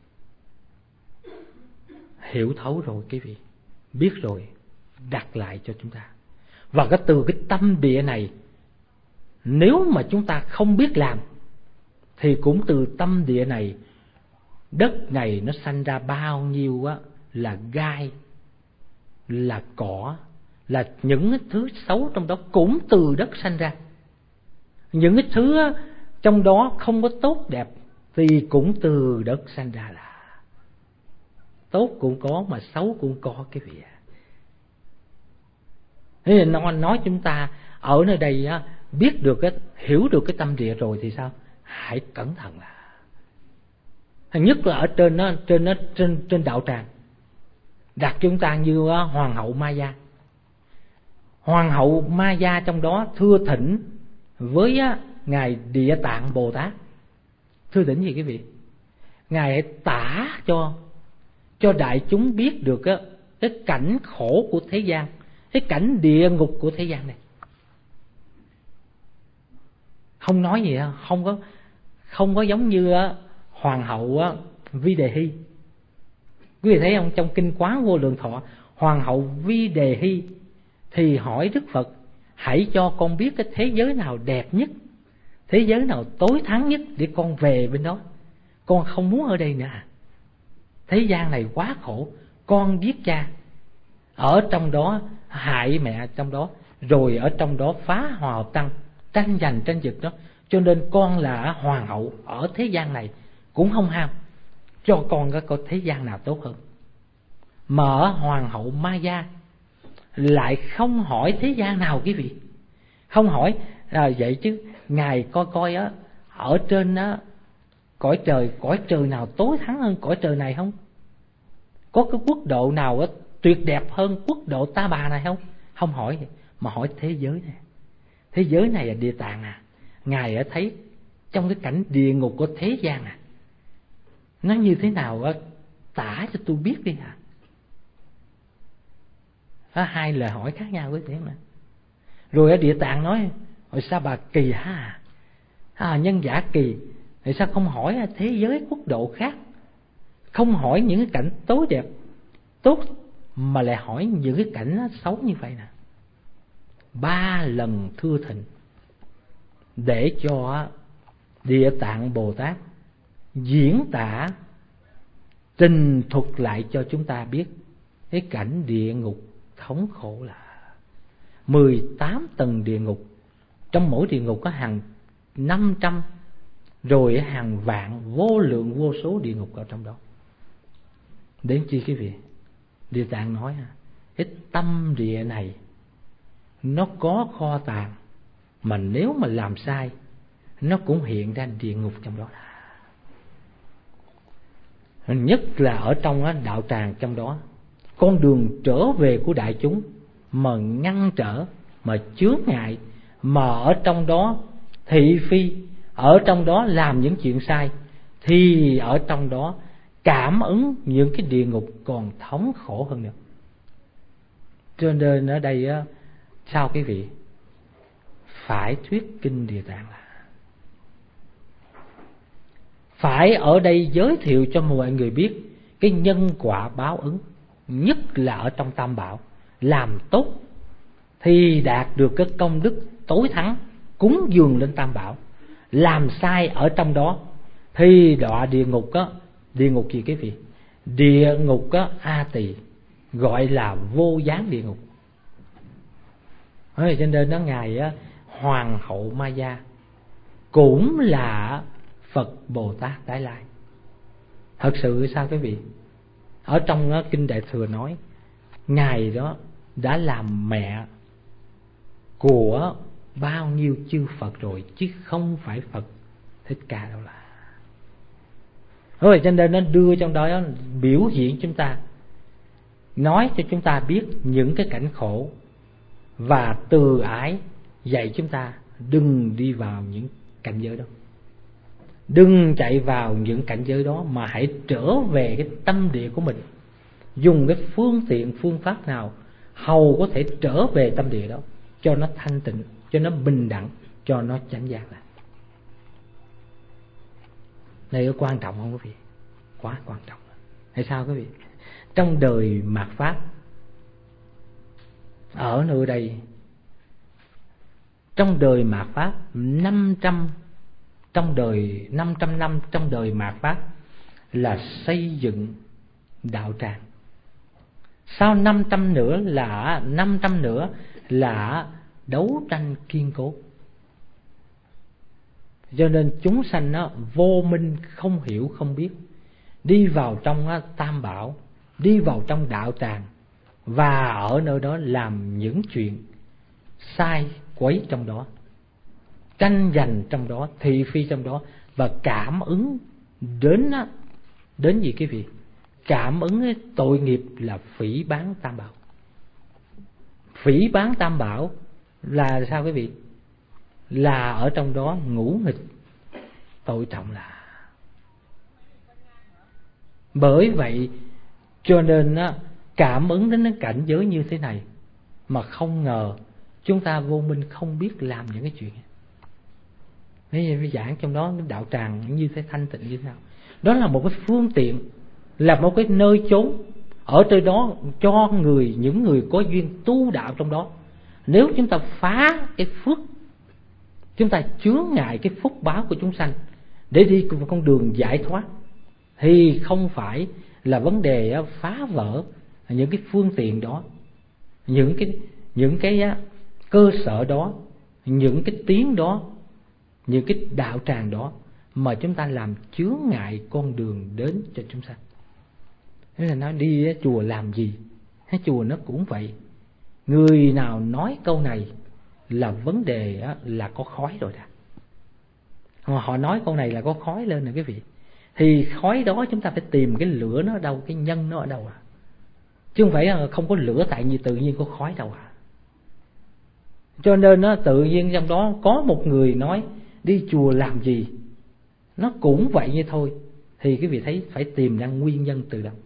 [SPEAKER 1] hiểu thấu rồi quý vị, biết rồi đặt lại cho chúng ta. Và cái từ cái tâm địa này, nếu mà chúng ta không biết làm thì cũng từ tâm địa này, đất này nó sanh ra bao nhiêu á là gai, là cỏ, là những cái thứ xấu trong đó cũng từ đất sanh ra. Những cái thứ á, trong đó không có tốt đẹp thì cũng từ đất sanh ra. Là tốt cũng có mà xấu cũng có cái vị ạ. Thế nên nó nói chúng ta ở nơi đây á, biết được cái, hiểu được cái tâm địa rồi thì sao? Hãy cẩn thận là. Nhất là ở trên nó, trên nó, trên trên đạo tràng đặt chúng ta như hoàng hậu Maya. Hoàng hậu Maya trong đó thưa thỉnh với ngài Địa Tạng Bồ Tát. Thưa thỉnh gì quý vị? Ngài hãy tả cho cho đại chúng biết được cái, cái cảnh khổ của thế gian, cái cảnh địa ngục của thế gian này. Không nói gì, không có không có giống như hoàng hậu Vi Đề Hy. Quý vị thấy không, trong kinh Quán Vô Lượng Thọ, hoàng hậu Vi Đề Hy thì hỏi Đức Phật: hãy cho con biết cái thế giới nào đẹp nhất, thế giới nào tối thắng nhất để con về bên đó. Con không muốn ở đây nữa. Thế gian này quá khổ, con giết cha ở trong đó, hại mẹ trong đó, rồi ở trong đó phá hòa hợp tăng, tranh giành tranh giật đó. Cho nên con là hoàng hậu ở thế gian này cũng không ham, cho con có thế gian nào tốt hơn. Mà ở hoàng hậu Maya lại không hỏi thế gian nào quý vị, không hỏi à, vậy chứ ngài coi coi á, ở trên á, cõi trời cõi trời nào tối thắng hơn cõi trời này không? Có cái quốc độ nào á tuyệt đẹp hơn quốc độ Ta Bà này không? Không hỏi, mà hỏi thế giới này. Thế giới này là Địa Tạng à, ngài đã thấy trong cái cảnh địa ngục của thế gian à, nó như thế nào á, tả cho tôi biết đi à. Đó, hai lời hỏi khác nhau với thế mà. Rồi ở Địa Tạng nói: rồi sao bà kỳ hả à, nhân giả kỳ, thì sao không hỏi thế giới quốc độ khác, không hỏi những cái cảnh tối đẹp tốt, mà lại hỏi những cái cảnh xấu như vậy nè. Ba lần thưa thỉnh để cho Địa Tạng Bồ Tát diễn tả trình thuật lại cho chúng ta biết cái cảnh địa ngục thống khổ là mười tám tầng địa ngục. Trong mỗi địa ngục có hàng năm trăm, rồi hàng vạn, vô lượng vô số địa ngục ở trong đó. Đến chi quý vị? Địa Tạng nói cái tâm địa này nó có kho tàng, mà nếu mà làm sai nó cũng hiện ra địa ngục trong đó. Nhất là ở trong đạo tràng trong đó, con đường trở về của đại chúng mà ngăn trở, mà chướng ngại, mà ở trong đó thị phi, ở trong đó làm những chuyện sai, thì ở trong đó cảm ứng những cái địa ngục còn thống khổ hơn nữa. Cho nên ở đây á, sao quý vị phải thuyết kinh Địa Tạng, là phải ở đây giới thiệu cho mọi người biết cái nhân quả báo ứng, nhất là ở trong Tam Bảo. Làm tốt thì đạt được cái công đức tối thắng, cúng dường lên Tam Bảo. Làm sai ở trong đó thì đọa địa ngục á. Địa ngục gì quý vị? Địa ngục á A Tỳ, gọi là vô gián địa ngục. Cho nên đó, ngài á, hoàng hậu Maya cũng là Phật Bồ Tát Tái Lai. Thật sự sao quý vị? Ở trong đó, kinh Đại Thừa nói ngài đó đã làm mẹ của bao nhiêu chư Phật rồi, chứ không phải Phật Thích Ca đâu là. Rồi cho nên nó đưa trong đó biểu hiện chúng ta, nói cho chúng ta biết những cái cảnh khổ, và từ ái dạy chúng ta đừng đi vào những cảnh giới đó, đừng chạy vào những cảnh giới đó, mà hãy trở về cái tâm địa của mình, dùng cái phương tiện phương pháp nào hầu có thể trở về tâm địa đó cho nó thanh tịnh, cho nó bình đẳng, cho nó chánh giác lại. Đây có quan trọng không quý vị? Quá quan trọng. Hay sao quý vị? Trong đời mạt Pháp, ở nơi đây, trong đời mạt Pháp năm trăm, trong đời năm trăm năm trong đời mạt Pháp là xây dựng đạo tràng. Sau năm trăm nữa là năm trăm nữa là đấu tranh kiên cố. Cho nên chúng sanh nó vô minh, không hiểu không biết, đi vào trong tam bảo, đi vào trong đạo tràng, và ở nơi đó làm những chuyện sai quấy trong đó, tranh giành trong đó, thị phi trong đó, và cảm ứng đến đến gì quý vị? Cảm ứng tội nghiệp là phỉ báng tam bảo. Phỉ báng tam bảo là sao quý vị? Là ở trong đó ngũ nghịch tội trọng là. Bởi vậy cho nên cảm ứng đến cái cảnh giới như thế này mà không ngờ chúng ta vô minh không biết làm những cái chuyện. Nếu như giảng trong đó đạo tràng như thế thanh tịnh như thế nào, đó là một cái phương tiện, là một cái nơi chốn ở trên đó cho người, những người có duyên tu đạo trong đó. Nếu chúng ta phá cái phước, chúng ta chướng ngại cái phúc báo của chúng sanh để đi cùng con đường giải thoát, thì không phải là vấn đề phá vỡ những cái phương tiện đó, những cái những cái cơ sở đó, những cái tiếng đó, những cái đạo tràng đó, mà chúng ta làm chướng ngại con đường đến cho chúng sanh. Thế là nói đi chùa làm gì? Cái chùa nó cũng vậy. Người nào nói câu này là vấn đề là có khói rồi đó. Họ nói câu này là có khói lên nè quý vị. Thì khói đó chúng ta phải tìm cái lửa nó ở đâu, cái nhân nó ở đâu à? Chứ không phải không có lửa tại vì tự nhiên có khói đâu à. Cho nên nó tự nhiên trong đó có một người nói đi chùa làm gì, nó cũng vậy như thôi. Thì quý vị thấy phải tìm ra nguyên nhân từ đâu.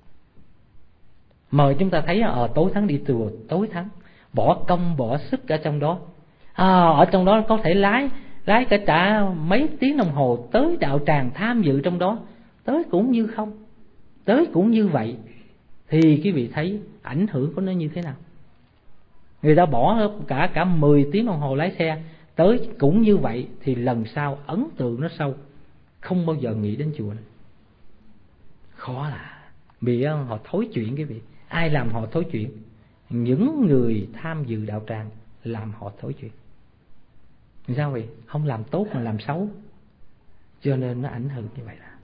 [SPEAKER 1] Mà chúng ta thấy ở tối thắng đi chùa, tối thắng bỏ công bỏ sức ở trong đó, à, ở trong đó có thể lái lái cả trả mấy tiếng đồng hồ tới đạo tràng tham dự trong đó, tới cũng như không, tới cũng như vậy. Thì quý vị thấy ảnh hưởng của nó như thế nào. Người ta bỏ cả cả mười tiếng đồng hồ lái xe tới cũng như vậy, thì lần sau ấn tượng nó sâu, không bao giờ nghĩ đến chùa nữa. Khó là vì họ thối chuyện quý vị. Ai làm họ thối chuyện? Những người tham dự đạo tràng làm họ thối chuyện. Sao vậy? Không làm tốt mà làm xấu, cho nên nó ảnh hưởng như vậy. Là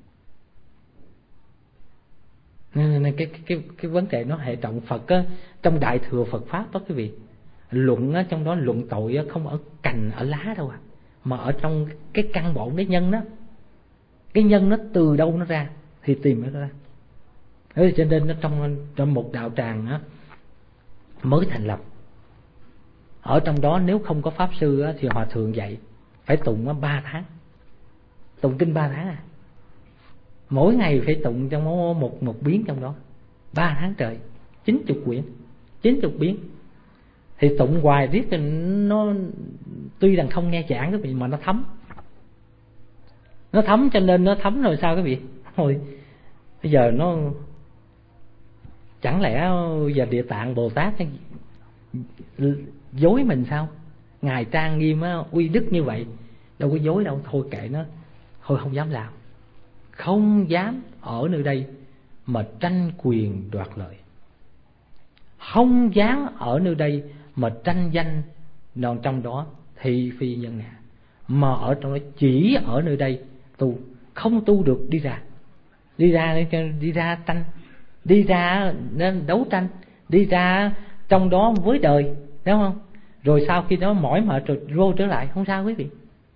[SPEAKER 1] nên cái cái cái vấn đề nó hệ trọng. Phật á, trong Đại Thừa Phật pháp đó quý vị, luận á, trong đó luận tội á, không ở cành ở lá đâu à, mà ở trong cái căn bổn, cái nhân đó. Cái nhân nó từ đâu nó ra thì tìm nó ra. Thế cho nên nó trong trong một đạo tràng á, mới thành lập, ở trong đó nếu không có pháp sư á, thì hòa thượng dạy phải tụng á, ba tháng, tụng kinh ba tháng à. Mỗi ngày phải tụng trong một một biến trong đó ba tháng trời, chín chục quyển, chín chục biến. Thì tụng hoài riết thì nó tuy rằng không nghe giảng quý vị, mà nó thấm, nó thấm cho nên nó thấm rồi sao quý vị? Thôi bây giờ nó chẳng lẽ giờ Địa Tạng Bồ Tát dối mình sao? Ngài trang nghiêm á, uy đức như vậy, đâu có dối đâu. Thôi kệ nó, thôi không dám làm, không dám ở nơi đây mà tranh quyền đoạt lợi, không dám ở nơi đây mà tranh danh non trong đó thị phi nhân ngã, mà ở trong đó chỉ ở nơi đây tu, không tu được đi ra, đi ra đi ra tranh, đi ra nên đấu tranh, đi ra trong đó với đời, đúng không? Rồi sau khi đó mỏi mệt rồi vô trở lại, không sao quý vị.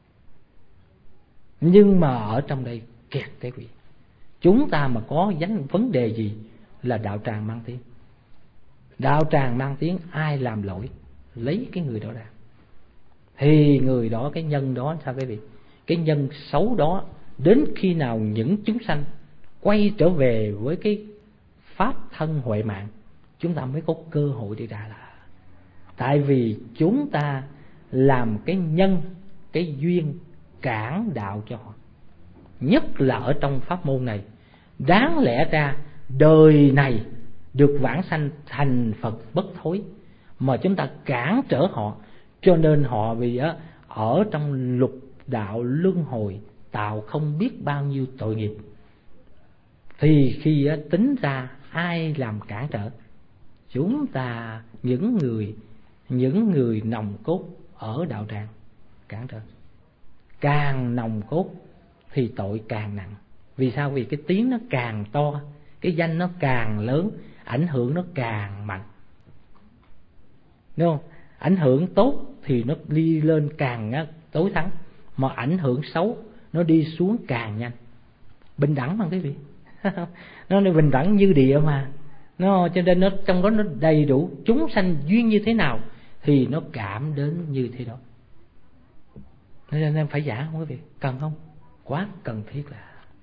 [SPEAKER 1] Nhưng mà ở trong đây kẹt quý vị. Chúng ta mà có vấn vấn đề gì là đạo tràng mang tiếng. Đạo tràng mang tiếng, ai làm lỗi lấy cái người đó ra, thì người đó, cái nhân đó sao quý vị? Cái nhân xấu đó đến khi nào những chúng sanh quay trở về với cái pháp thân huệ mạng, chúng ta mới có cơ hội đi ra là. Tại vì chúng ta làm cái nhân, cái duyên cản đạo cho họ. Nhất là ở trong pháp môn này, đáng lẽ ra đời này được vãng sanh thành Phật bất thối, mà chúng ta cản trở họ, cho nên họ vì ở trong lục đạo luân hồi tạo không biết bao nhiêu tội nghiệp. Thì khi tính ra ai làm cản trở? Chúng ta, những người những người nòng cốt ở đạo tràng cản trở. Càng nòng cốt thì tội càng nặng. Vì sao? Vì cái tiếng nó càng to, cái danh nó càng lớn, ảnh hưởng nó càng mạnh, đúng không? Ảnh hưởng tốt thì nó đi lên càng tối thắng, mà ảnh hưởng xấu nó đi xuống càng nhanh. Bình đẳng mà quý vị. Nó là bình đẳng như địa mà. Nó cho nên nó trong đó nó đầy đủ, chúng sanh duyên như thế nào thì nó cảm đến như thế đó. Nên em phải giả không quý vị? Cần không? Quá cần thiết là.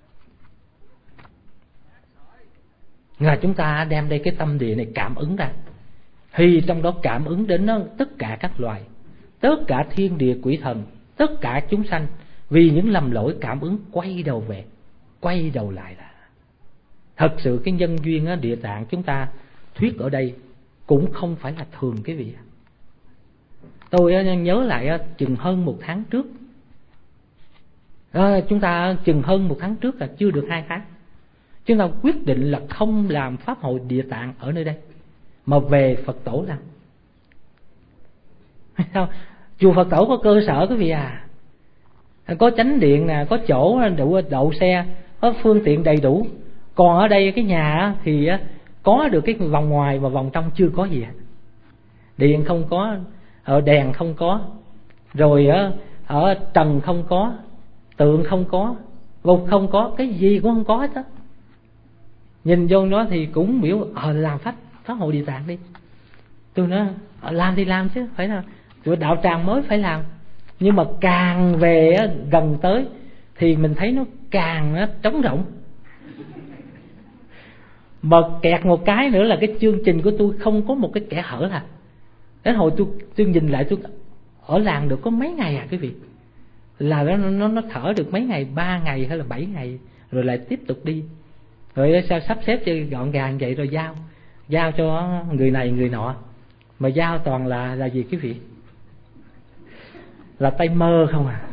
[SPEAKER 1] Là chúng ta đem đây cái tâm địa này cảm ứng ra, thì trong đó cảm ứng đến nó tất cả các loài, tất cả thiên địa quỷ thần, tất cả chúng sanh, vì những lầm lỗi cảm ứng quay đầu về, quay đầu lại là. Thật sự cái nhân duyên á, Địa Tạng chúng ta thuyết ở đây cũng không phải là thường quý vị. Tôi á, nhớ lại á, chừng hơn một tháng trước, à, chúng ta chừng hơn một tháng trước là chưa được hai tháng, chúng ta quyết định là không làm pháp hội Địa Tạng ở nơi đây, mà về Phật tổ làm. Chùa Phật tổ có cơ sở quý vị à, có chánh điện nè, có chỗ đậu, đậu xe, có phương tiện đầy đủ. Còn ở đây cái nhà thì có được cái vòng ngoài mà vòng trong chưa có gì. Điện không có, ở đèn không có, rồi ở trần không có, tượng không có, gục không có, cái gì cũng không có hết á. Nhìn vô nó thì cũng biểu ờ làm pháp pháp hội Địa Tạng đi. Tôi nói làm thì làm chứ, phải là tụi đạo tràng mới phải làm. Nhưng mà càng về gần tới thì mình thấy nó càng trống rỗng. Mà kẹt một cái nữa là cái chương trình của tôi không có một cái kẽ hở à. Đến hồi tôi tôi nhìn lại, tôi ở làng được có mấy ngày à quý vị, là nó nó nó thở được mấy ngày, ba ngày hay là bảy ngày, rồi lại tiếp tục đi. Rồi sao sắp xếp cho gọn gàng vậy, rồi giao giao cho người này người nọ, mà giao toàn là là gì quý vị? Là tay mơ không à.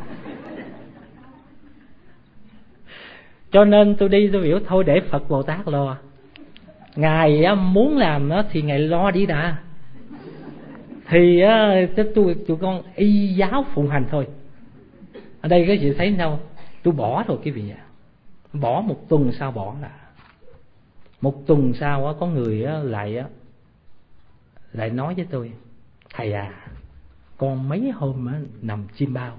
[SPEAKER 1] Cho nên tôi đi tôi biểu thôi để Phật Bồ Tát lo. Ngài muốn làm nó thì Ngài lo đi đã. Thì tôi tụi con y giáo phụng hành thôi. Ở đây các chị thấy sao? Tôi bỏ thôi quý vị ạ. Bỏ một tuần sau bỏ là. Một tuần sau có người lại lại nói với tôi: thầy à, con mấy hôm nằm chim bao.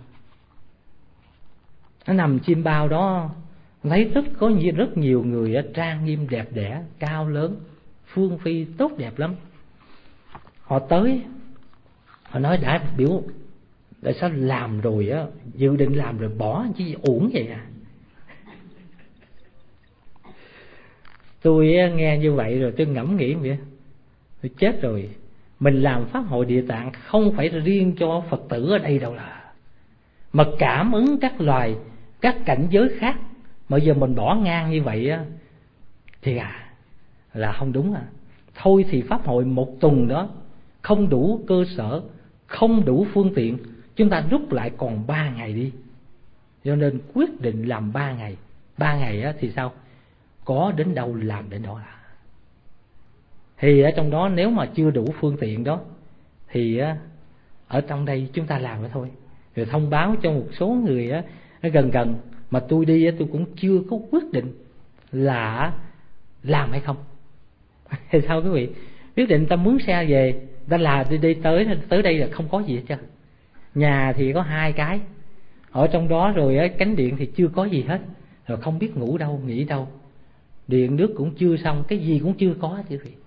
[SPEAKER 1] Nó nằm chim bao đó, thấy rất có rất nhiều người trang nghiêm đẹp đẽ, cao lớn, phương phi tốt đẹp lắm. Họ tới, họ nói đã biểu tại sao làm rồi á, dự định làm rồi bỏ chứ uổng vậy à. Tôi nghe như vậy rồi tôi ngẫm nghĩ vậy, tôi chết rồi. Mình làm pháp hội Địa Tạng không phải riêng cho Phật tử ở đây đâu là, mà cảm ứng các loài, các cảnh giới khác. Mà giờ mình bỏ ngang như vậy á thì à là không đúng à. Thôi thì pháp hội một tuần đó không đủ cơ sở, không đủ phương tiện, chúng ta rút lại còn ba ngày đi. Cho nên quyết định làm ba ngày. Ba ngày á thì sao? Có đến đâu làm đến đó là. Thì ở trong đó nếu mà chưa đủ phương tiện đó thì á, ở trong đây chúng ta làm đó thôi. Rồi thông báo cho một số người á, nó gần gần. Mà tôi đi á, tôi cũng chưa có quyết định là làm hay không. Thì sao quý vị? Quyết định ta mướn xe về, ta là đi, đi tới tới đây là không có gì hết trơn. Nhà thì có hai cái ở trong đó, rồi á, cánh điện thì chưa có gì hết, rồi không biết ngủ đâu nghỉ đâu, điện nước cũng chưa xong, cái gì cũng chưa có chứ quý vị.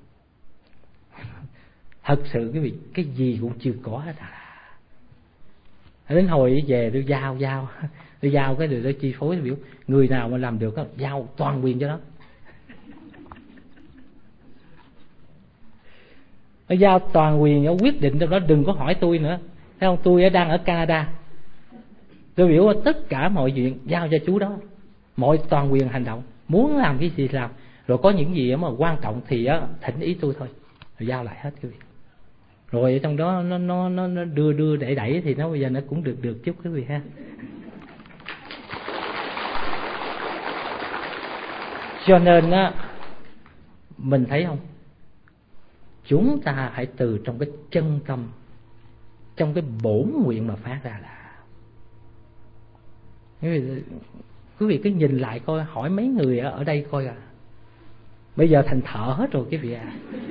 [SPEAKER 1] Thật sự quý vị, cái gì cũng chưa có hết à. Đến hồi về tôi giao giao tôi giao cái điều đó chi phối, tôi biểu người nào mà làm được đó, giao toàn quyền cho nó. nó giao toàn quyền, nó quyết định trong đó, đừng có hỏi tôi nữa. Thấy không? Tôi đang ở Canada, tôi biểu tất cả mọi chuyện giao cho chú đó, mọi toàn quyền hành động, muốn làm cái gì làm, rồi có những gì mà quan trọng thì á thỉnh ý tôi thôi, rồi giao lại hết quý vị. Rồi ở trong đó nó nó nó, nó đưa đưa đẩy đẩy thì nó bây giờ nó cũng được được chút quý vị ha. Cho nên á, mình thấy không, chúng ta hãy từ trong cái chân tâm, trong cái bổn nguyện mà phát ra là. Quý vị, quý vị cứ nhìn lại coi, hỏi mấy người ở đây coi à, bây giờ thành thợ hết rồi quý vị à.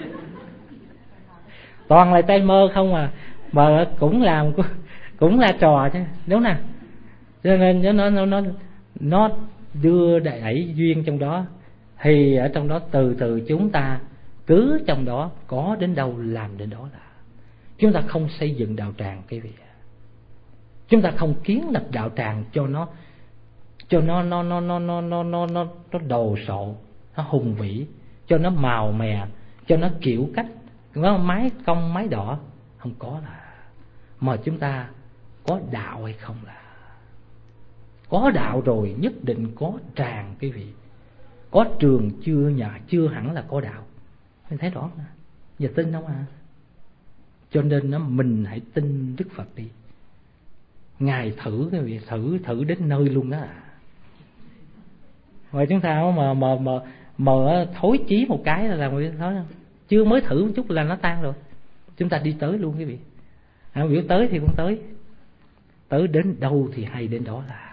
[SPEAKER 1] Toàn là tay mơ không à, mà cũng làm cũng là trò chứ, đúng nè. Cho nên nó nó nó nó đưa đẩy duyên trong đó, thì ở trong đó từ từ chúng ta cứ trong đó có đến đâu làm đến đó là. Chúng ta không xây dựng đạo tràng quý vị, chúng ta không kiến lập đạo tràng cho nó cho nó nó nó nó nó nó nó nó nó đồ sộ, nó hùng vĩ, cho nó màu mè, cho nó kiểu cách, nó mái cong mái đỏ, không có là. Mà chúng ta có đạo hay không là. Có đạo rồi nhất định có tràng quý vị. Có trường chưa nhà chưa hẳn là có đạo. Mình thấy rõ mà. Giờ tin không à? Cho nên nó mình hãy tin Đức Phật đi. Ngài thử cái việc thử thử đến nơi luôn đó à. Rồi chúng ta mà mà mà mà thối chí một cái là làm việc thôi, chưa mới thử một chút là nó tan rồi. Chúng ta đi tới luôn quý vị. À, biểu tới thì cũng tới, tới đến đâu thì hay đến đó là.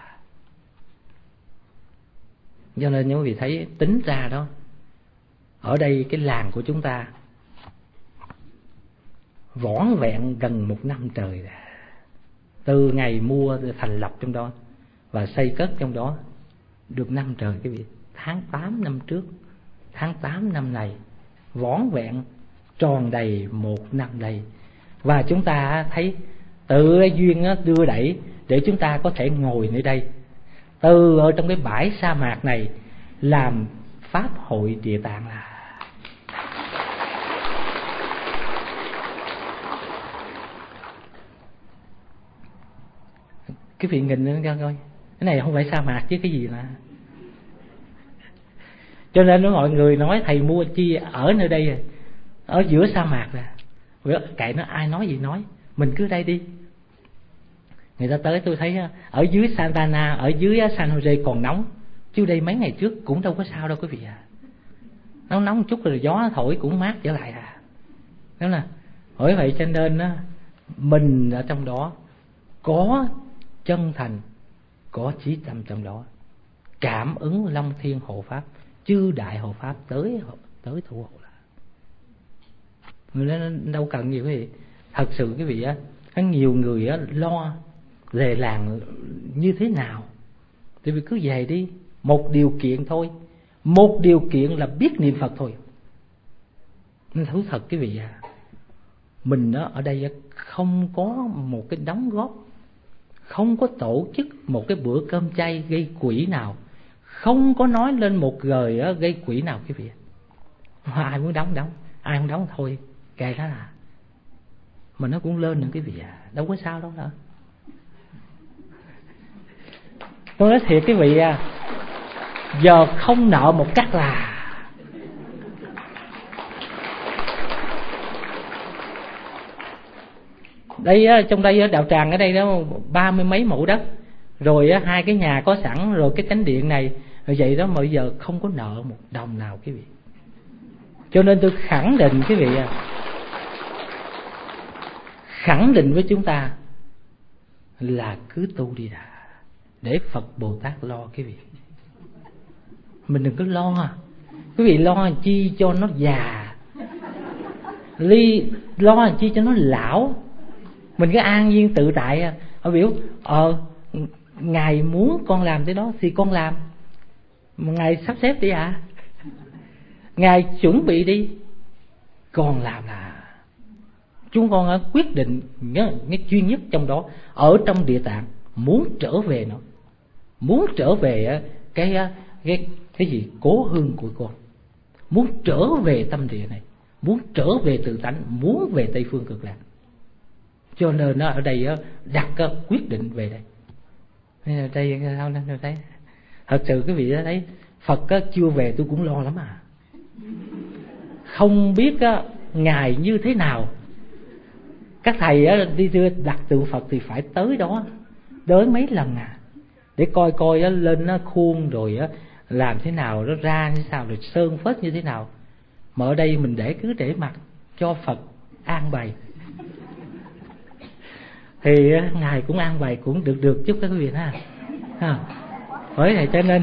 [SPEAKER 1] Cho nên quý vị thấy tính ra đó, ở đây cái làng của chúng ta vỏn vẹn gần một năm trời rồi. Từ ngày mua thành lập trong đó và xây cất trong đó được năm trời quý vị. Tháng tám năm trước, tháng tám năm này, vỏn vẹn tròn đầy một năm đây. Và chúng ta thấy tự duyên đưa đẩy để chúng ta có thể ngồi nơi đây, từ ở trong cái bãi sa mạc này làm pháp hội Địa Tạng là. Cái vị nhìn lên ra coi, cái này không phải sa mạc chứ cái gì mà. Cho nên nó mọi người nói thầy mua chi ở nơi đây, ở giữa sa mạc là kệ nó, ai nói gì nói, mình cứ đây đi. Người ta tới tôi thấy ở dưới Santana, ở dưới San Jose còn nóng, chứ đây mấy ngày trước cũng đâu có sao đâu quý vị à. Nóng nóng một chút rồi gió thổi cũng mát trở lại à. Đúng là bởi vậy cho nên á, mình ở trong đó có chân thành, có chí tâm trong đó, cảm ứng Long Thiên hộ pháp, chư đại hộ pháp tới tới thủ hộ là. Người nó đâu cần nhiều cái gì. Thật sự cái vị á, có nhiều người á lo về làng như thế nào thì vì cứ về đi. Một điều kiện thôi, một điều kiện là biết niệm Phật thôi. Nên thú thật cái vị à, mình á ở đây không có một cái đóng góp, không có tổ chức một cái bữa cơm chay gây quỹ nào, không có nói lên một lời á gây quỹ nào quý vị. Ai muốn đóng đóng, ai không đóng thôi kệ đó là. Mà nó cũng lên nữa quý vị à, đâu có sao đâu nữa. Tôi nói thiệt quý vị à, giờ không nợ một cách là. Đây trong đây đạo tràng ở đây đó ba mươi mấy mẫu đất, rồi hai cái nhà có sẵn, rồi cái chánh điện này, rồi vậy đó mà bây giờ không có nợ một đồng nào quý vị. Cho nên tôi khẳng định quý vị à, khẳng định với chúng ta là cứ tu đi đã, để Phật Bồ Tát lo quý vị. Mình đừng có lo à. Quý vị lo chi cho nó già, ly lo chi cho nó lão. Mình cứ an nhiên tự tại. Họ biểu ờ Ngài muốn con làm thế đó thì con làm, Ngài sắp xếp đi à, Ngài chuẩn bị đi, con làm là. Chúng con quyết định cái duy nhất trong đó, ở trong Địa Tạng muốn trở về nó, muốn trở về cái cái cái gì cố hương của con, muốn trở về tâm địa này, muốn trở về tự tánh, muốn về Tây Phương Cực Lạc. Cho nên nó ở đây đặt quyết định về đây. Nên ở đây sao thấy thật sự cái vị đó thấy Phật chưa về tôi cũng lo lắm à. Không biết Ngài như thế nào. Các thầy đi đặt tượng Phật thì phải tới đó, tới mấy lần à, để coi coi lên nó khuôn rồi làm thế nào, nó ra như thế nào, rồi sơn phết như thế nào. Mà ở đây mình để cứ để mặt cho Phật an bày thì Ngài cũng an bày cũng được được chút các quý vị ha. ha. Bởi vậy cho nên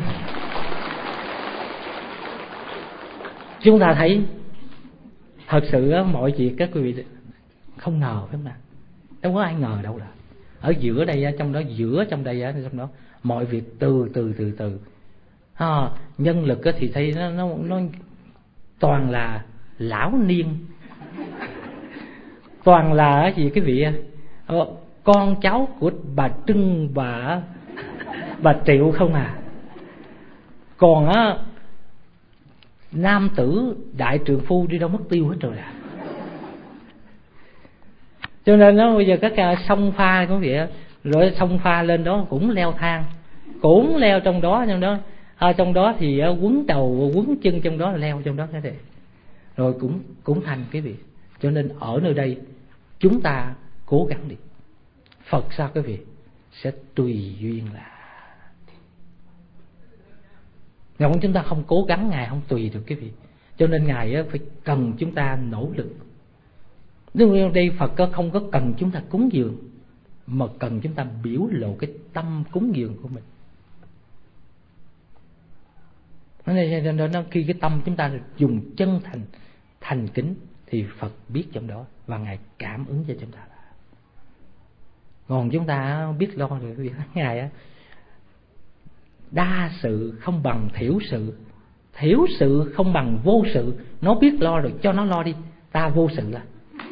[SPEAKER 1] chúng ta thấy thật sự mọi việc các quý vị không ngờ, phải không nào? Đâu có ai ngờ đâu là ở giữa đây, trong đó giữa trong đây, trong đó mọi việc từ từ từ từ à, nhân lực thì thấy nó, nó nó toàn là lão niên, toàn là gì cái vị con cháu của bà Trưng, bà bà Triệu không à. Còn á nam tử đại trượng phu đi đâu mất tiêu hết rồi à. Cho nên nó bây giờ các sông pha cũng vậy, rồi sông pha lên đó cũng leo thang, cũng leo trong đó trong đó à, trong đó thì quấn đầu quấn chân trong đó, leo trong đó thế này, rồi cũng cũng thành cái việc. Cho nên ở nơi đây chúng ta cố gắng đi. Phật sao cái việc sẽ tùy duyên là. Nếu chúng ta không cố gắng, Ngài không tùy được cái việc. Cho nên Ngài phải cần chúng ta nỗ lực. Nhưng đây Phật không có cần chúng ta cúng dường, mà cần chúng ta biểu lộ cái tâm cúng dường của mình. Nên nó khi cái tâm chúng ta dùng chân thành, thành kính thì Phật biết trong đó và Ngài cảm ứng cho chúng ta. Còn chúng ta biết lo được cái việc Ngài á, đa sự không bằng thiểu sự, thiểu sự không bằng vô sự. Nó biết lo rồi cho nó lo đi, ta vô sự là.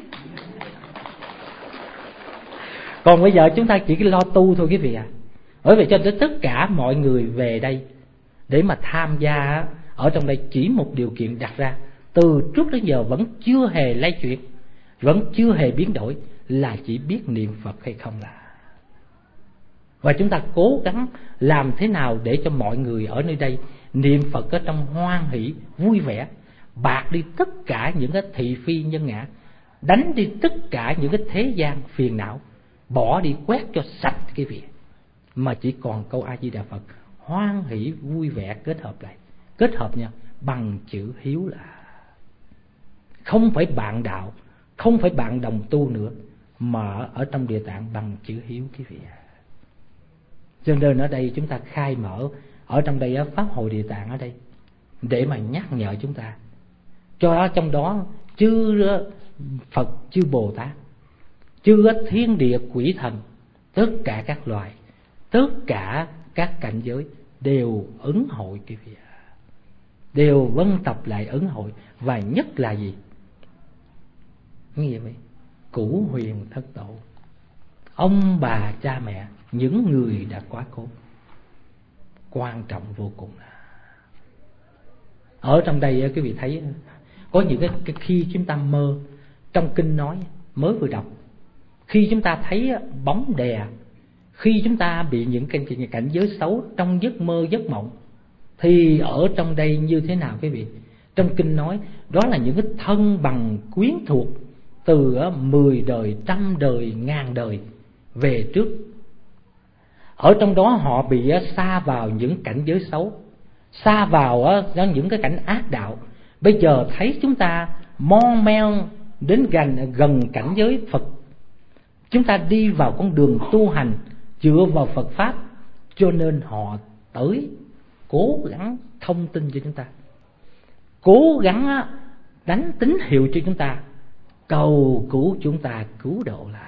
[SPEAKER 1] Còn bây giờ chúng ta chỉ lo tu thôi quý vị à. Bởi vậy cho nên tất cả mọi người về đây để mà tham gia ở trong đây chỉ một điều kiện đặt ra, từ trước đến giờ vẫn chưa hề lay chuyển, vẫn chưa hề biến đổi, là chỉ biết niệm Phật hay không là. Và chúng ta cố gắng làm thế nào để cho mọi người ở nơi đây niệm Phật ở trong hoan hỷ, vui vẻ, bạc đi tất cả những cái thị phi nhân ngã, đánh đi tất cả những cái thế gian phiền não, bỏ đi quét cho sạch cái việc, mà chỉ còn câu A Di Đà Phật, hoan hỷ vui vẻ kết hợp lại, kết hợp nha bằng chữ hiếu là. Không phải bạn đạo, không phải bạn đồng tu nữa, mà ở trong Địa Tạng bằng chữ hiếu quý vị ạ. Cho nên ở đây chúng ta khai mở ở trong đây Pháp hội Địa Tạng ở đây để mà nhắc nhở chúng ta. Cho đó trong đó chư Phật, chư Bồ Tát, chư thiên địa quỷ thần, tất cả các loài, tất cả các cảnh giới đều ứng hội quý vị ạ, đều vân tập lại ứng hội. Và nhất là gì? Như vậy, cửu huyền thất tổ, ông bà cha mẹ, những người đã quá cố, quan trọng vô cùng. Ở trong đây quý vị thấy có những cái, cái khi chúng ta mơ, trong kinh nói mới vừa đọc, khi chúng ta thấy bóng đè, khi chúng ta bị những cảnh, cảnh giới xấu trong giấc mơ giấc mộng, thì ở trong đây như thế nào quý vị? Trong kinh nói đó là những cái thân bằng quyến thuộc từ mười đời, trăm đời, ngàn đời về trước. Ở trong đó họ bị sa vào những cảnh giới xấu, sa vào những cái cảnh ác đạo. Bây giờ thấy chúng ta mon men đến gần gần cảnh giới Phật, chúng ta đi vào con đường tu hành dựa vào Phật Pháp, cho nên họ tới cố gắng thông tin cho chúng ta, cố gắng đánh tín hiệu cho chúng ta, cầu cứu chúng ta cứu độ là.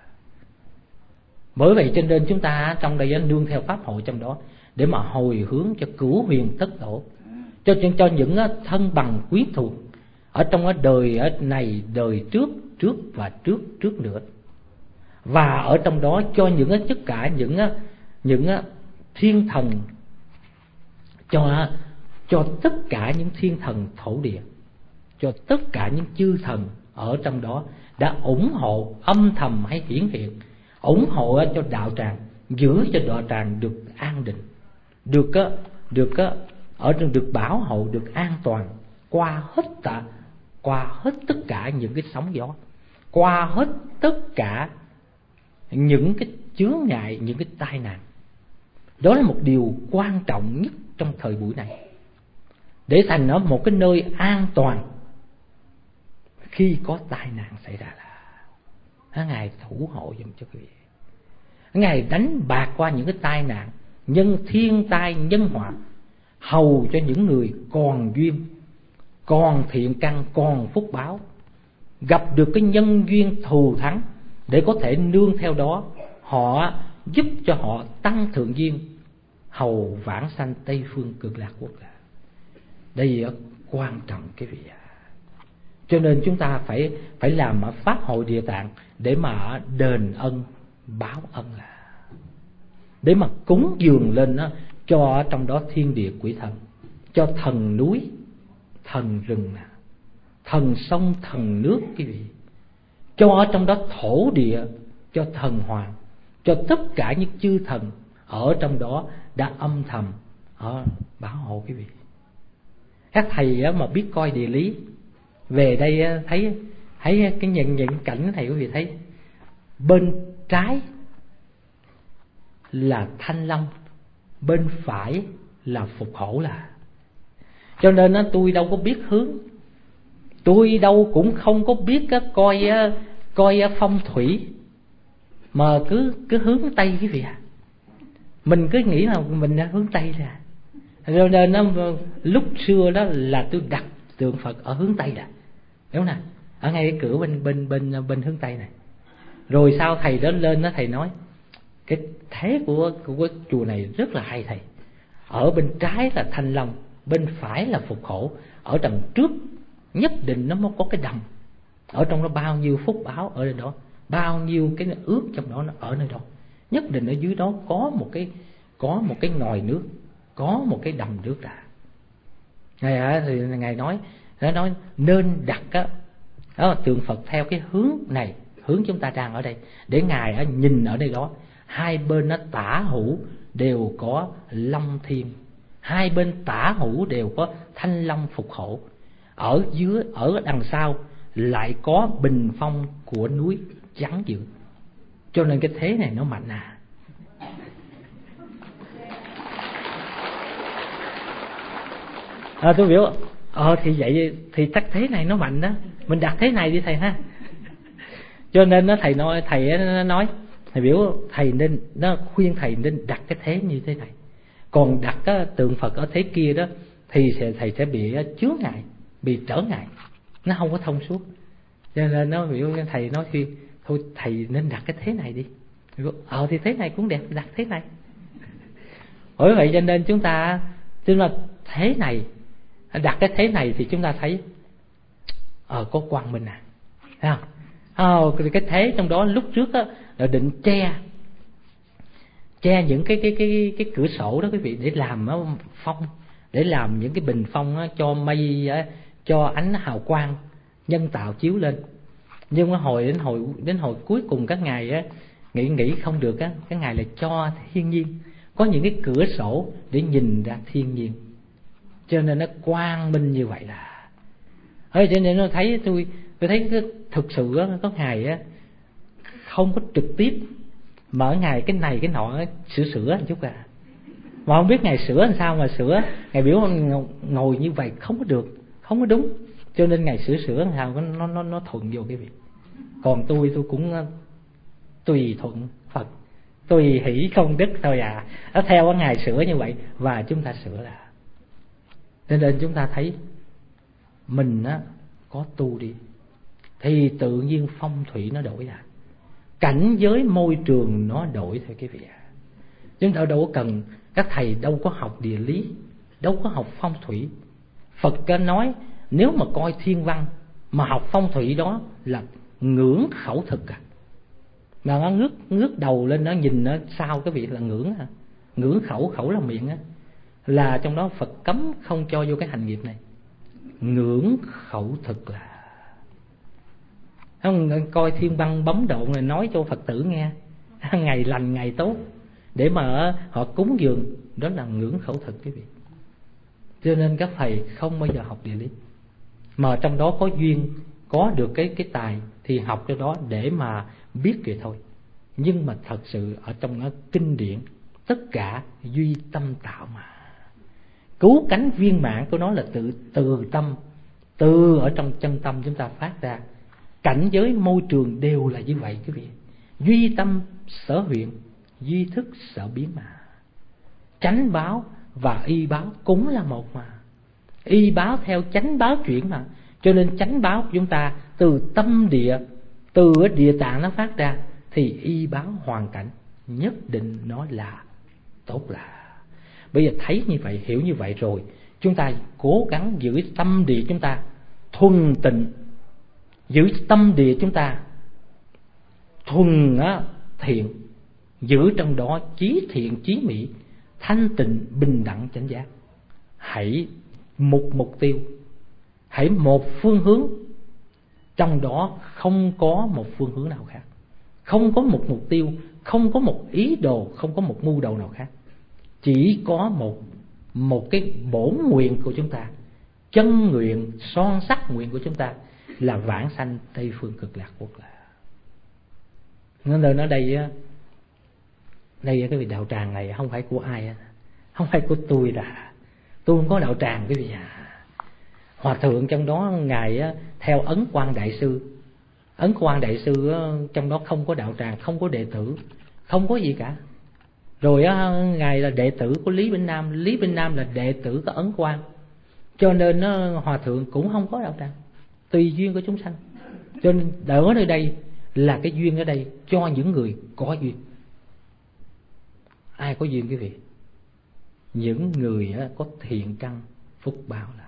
[SPEAKER 1] Bởi vậy cho nên chúng ta trong đây nương theo Pháp hội trong đó để mà hồi hướng cho cửu huyền thất tổ, cho cho những thân bằng quyến thuộc ở trong đời ở này, đời trước, trước và trước trước nữa. Và ở trong đó cho những tất cả những những thiên thần, cho cho tất cả những thiên thần thổ địa, cho tất cả những chư thần ở trong đó đã ủng hộ âm thầm hay hiển hiện, ủng hộ cho đạo tràng, giữ cho đạo tràng được an định, được được ở trong được bảo hộ, được an toàn qua hết cả qua hết tất cả những cái sóng gió, qua hết tất cả những cái chướng ngại, những cái tai nạn. Đó là một điều quan trọng nhất trong thời buổi này, để thành nó một cái nơi an toàn khi có tai nạn xảy ra là Ngài thủ hộ giùm cho quý vị. Ngài đánh bạc qua những cái tai nạn, nhân thiên tai nhân họa, hầu cho những người còn duyên, còn thiện căn, còn phúc báo gặp được cái nhân duyên thù thắng, để có thể nương theo đó họ giúp cho họ tăng thượng duyên, hầu vãng sanh Tây Phương Cực Lạc Quốc. Đây quan trọng cái vị ạ. Cho nên chúng ta phải phải làm ở Pháp hội Địa Tạng để mà đền ân báo ân, là để mà cúng dường lên đó, cho trong đó thiên địa quỷ thần, cho thần núi, thần rừng, thần sông, thần nước quý vị, cho ở trong đó thổ địa, cho thần hoàng, cho tất cả những chư thần ở trong đó đã âm thầm ở bảo hộ quý vị. Các thầy mà biết coi địa lý về đây thấy thấy cái nhận nhận cảnh này quý vị thấy, bên trái là Thanh Long, bên phải là Phục Hổ, là cho nên tôi đâu có biết hướng, tôi đâu cũng không có biết coi coi phong thủy, mà cứ cứ hướng Tây quý vị ạ. Mình cứ nghĩ là mình đã hướng Tây ra, cho nên nó, lúc xưa đó là tôi đặt tượng Phật ở hướng Tây, là đúng nè, ở ngay cái cửa bên bên bên bên hướng Tây này. Rồi sau thầy đó lên đó, thầy nói cái thế của của cái chùa này rất là hay thầy. Ở bên trái là Thanh Long, bên phải là Phục Hổ, ở đằng trước nhất định nó mới có cái đầm, ở trong đó bao nhiêu phúc báo ở đây đó, bao nhiêu cái ước trong đó nó ở nơi đó, nhất định ở dưới đó có một cái có một cái ngòi nước, có một cái đầm nước ra. Ngài thì ngài nói nó nói nên đặt á đó, tượng Phật theo cái hướng này, hướng chúng ta đang ở đây, để ngài nhìn ở đây đó, hai bên nó tả hữu đều có Long Thiên, hai bên tả hữu đều có Thanh Long Phục Hổ, ở dưới ở đằng sau lại có bình phong của núi chắn giữ, cho nên cái thế này nó mạnh à. À, tôi biểu ờ thì vậy thì chắc thế này nó mạnh đó, mình đặt thế này đi thầy ha. Cho nên nó thầy nói thầy nó nói thầy biểu thầy nên nó khuyên thầy nên đặt cái thế như thế này, còn đặt cái tượng Phật ở thế kia đó thì sẽ, thầy sẽ bị chướng ngại, bị trở ngại, nó không có thông suốt. Cho nên nó biểu thầy nói khuyên thôi thầy nên đặt cái thế này đi. Ờ thì thế này cũng đẹp, đặt thế này. Bởi vậy cho nên chúng ta tức là thế này, đặt cái thế này thì chúng ta thấy ờ có quang minh à, thấy không? Ờ cái thế trong đó lúc trước á là định che che những cái cái cái cái cửa sổ đó quý vị, để làm phong, để làm những cái bình phong á, cho mây á, cho ánh hào quang nhân tạo chiếu lên. Nhưng mà hồi đến hồi đến hồi cuối cùng các ngài á nghĩ nghĩ không được á, các ngài lại cho thiên nhiên có những cái cửa sổ để nhìn ra thiên nhiên, cho nên nó quang minh như vậy là. Thế cho nên nó thấy tôi tôi thấy cái, thực sự á, có ngày á không có trực tiếp mà ở ngày cái này cái nọ sửa sửa một chút à, mà không biết ngày sửa làm sao mà sửa. Ngày biểu ngồi như vậy không có được, không có đúng, cho nên ngày sửa sửa làm sao nó nó nó thuận vô cái việc. Còn tôi tôi cũng tùy thuận Phật, tùy hỷ không đức thôi à, nó theo cái ngày sửa như vậy và chúng ta sửa là. Cho nên chúng ta thấy mình á có tu đi thì tự nhiên phong thủy nó đổi ra, cảnh giới môi trường nó đổi theo cái việc. Chúng ta đâu có cần, các thầy đâu có học địa lý, đâu có học phong thủy. Phật có nói nếu mà coi thiên văn mà học phong thủy đó là ngưỡng khẩu thực à, mà nó ngước ngước đầu lên nó nhìn nó sao cái việc là ngưỡng à. Ngưỡng khẩu, khẩu là miệng á, là trong đó Phật cấm không cho vô cái hành nghiệp này. ngưỡng khẩu thực là không, coi Thiên Băng Bấm Độn này nói cho Phật tử nghe ngày lành ngày tốt để mà họ cúng dường, đó là ngưỡng khẩu thực quý vị. Cho nên các thầy không bao giờ học địa lý, mà trong đó có duyên, có được cái cái tài thì học cho đó để mà biết vậy thôi. Nhưng mà thật sự ở trong nó kinh điển tất cả duy tâm tạo mà. Cứu cánh viên mãn của nó là tự từ tâm, từ ở trong chân tâm chúng ta phát ra. Cảnh giới môi trường đều là như vậy quý vị. Duy tâm sở huyện, duy thức sở biến mà. Chánh báo và y báo cũng là một mà. Y báo theo chánh báo chuyển mà. Cho nên chánh báo của chúng ta từ tâm địa, từ địa tạng nó phát ra, thì y báo hoàn cảnh nhất định nó là tốt là. Bây giờ thấy như vậy, hiểu như vậy rồi, chúng ta cố gắng giữ tâm địa chúng ta thuần tịnh, giữ tâm địa chúng ta thuần thiện, giữ trong đó chí thiện chí mỹ, thanh tịnh bình đẳng chánh giác. Hãy một mục tiêu, hãy một phương hướng, trong đó không có một phương hướng nào khác, không có một mục tiêu, không có một ý đồ, không có một mưu đồ nào khác. Chỉ có một một cái bổn nguyện của chúng ta, chân nguyện son sắc nguyện của chúng ta là vãng sanh Tây Phương Cực Lạc Quốc là. Nên ở đây đây cái vị đạo tràng này không phải của ai, không phải của tôi là tôi không có đạo tràng cái gì à. Hòa thượng trong đó ngài theo Ấn Quang Đại Sư, Ấn Quang Đại Sư trong đó không có đạo tràng, không có đệ tử, không có gì cả. Rồi ngài là đệ tử của Lý Bỉnh Nam, Lý Bỉnh Nam là đệ tử của Ấn Quang, cho nên hòa thượng cũng không có đạo tràng, tùy duyên của chúng sanh. Cho nên ở nơi đây là cái duyên ở đây cho những người có duyên. Ai có duyên quý vị? Những người có thiện căn phúc báo là.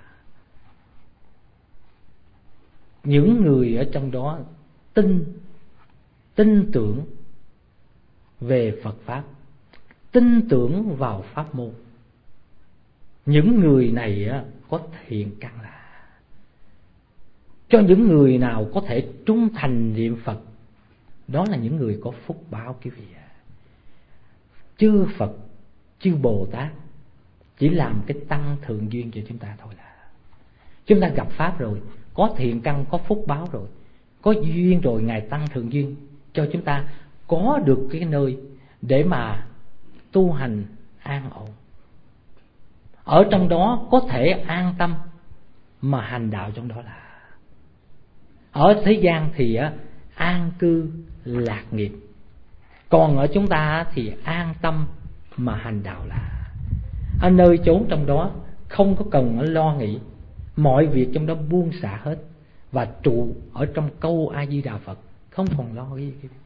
[SPEAKER 1] Những người ở trong đó tin tin tưởng về Phật pháp, tin tưởng vào pháp môn. Những người này có thiện căn là. Cho những người nào có thể trung thành niệm Phật, đó là những người có phúc báo quý vị. Chư Phật, chư Bồ Tát chỉ làm cái tăng thượng duyên cho chúng ta thôi là. Chúng ta gặp pháp rồi, có thiện căn, có phúc báo rồi, có duyên rồi, ngài tăng thượng duyên cho chúng ta có được cái nơi để mà tu hành an ổn. Ở trong đó có thể an tâm mà hành đạo trong đó là. Ở thế gian thì an cư lạc nghiệp, còn ở chúng ta thì an tâm mà hành đạo là. Ở nơi chốn trong đó không có cần lo nghĩ, mọi việc trong đó buông xả hết và trụ ở trong câu A Di Đà Phật, không còn lo cái gì.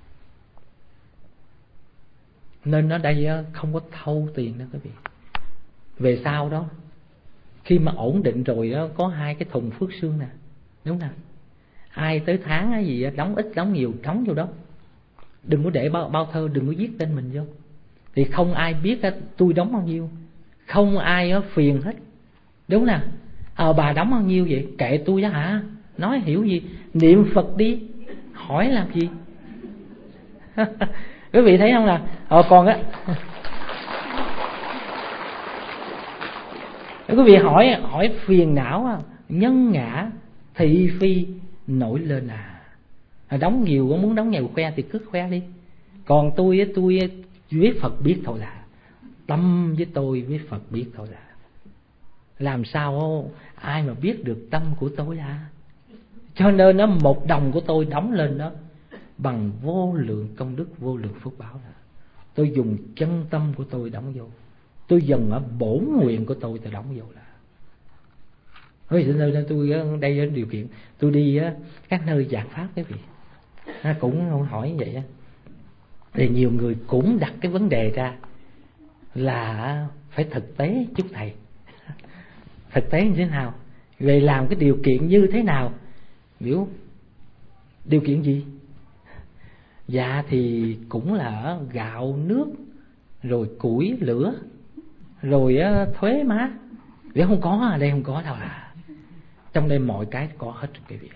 [SPEAKER 1] Nên ở đây không có thâu tiền đó quý vị. Về sau đó khi mà ổn định rồi đó, có hai cái thùng phước sương nè, đúng nè. Ai tới tháng hay gì đóng ít đóng nhiều đóng vô đó, đừng có để bao, bao thơ, đừng có viết tên mình vô, thì không ai biết tôi đóng bao nhiêu, không ai phiền hết, đúng nè. Ờ bà đóng bao nhiêu vậy? Kệ tôi đó hả? Nói hiểu gì? Niệm Phật đi, hỏi làm gì? Quý vị thấy không là ờ còn á. Quý vị hỏi hỏi phiền não, nhân ngã, thị phi nổi lên à. Đóng nhiều muốn đóng nhiều khoe thì cứ khoe đi. Còn tôi tôi biết Phật biết thôi là. Tâm với tôi với Phật biết thôi là. Làm sao ai mà biết được tâm của tôi là. Cho nên nó một đồng của tôi đóng lên đó bằng vô lượng công đức, vô lượng phước báo là. Tôi dùng chân tâm của tôi đóng vô, tôi dùng ở bổn nguyện của tôi tôi đóng vô là. Ôi, nên tôi đây điều kiện tôi đi các nơi giảng pháp cái vị cũng hỏi vậy á, thì nhiều người cũng đặt cái vấn đề ra là phải thực tế chút thầy. Thực tế như thế nào? Về làm cái điều kiện như thế nào? Biểu điều kiện gì? Dạ thì cũng là gạo nước, rồi củi lửa, rồi thuế má. Vì không có, ở đây không có đâu à. Trong đây mọi cái có hết rồi quý vị.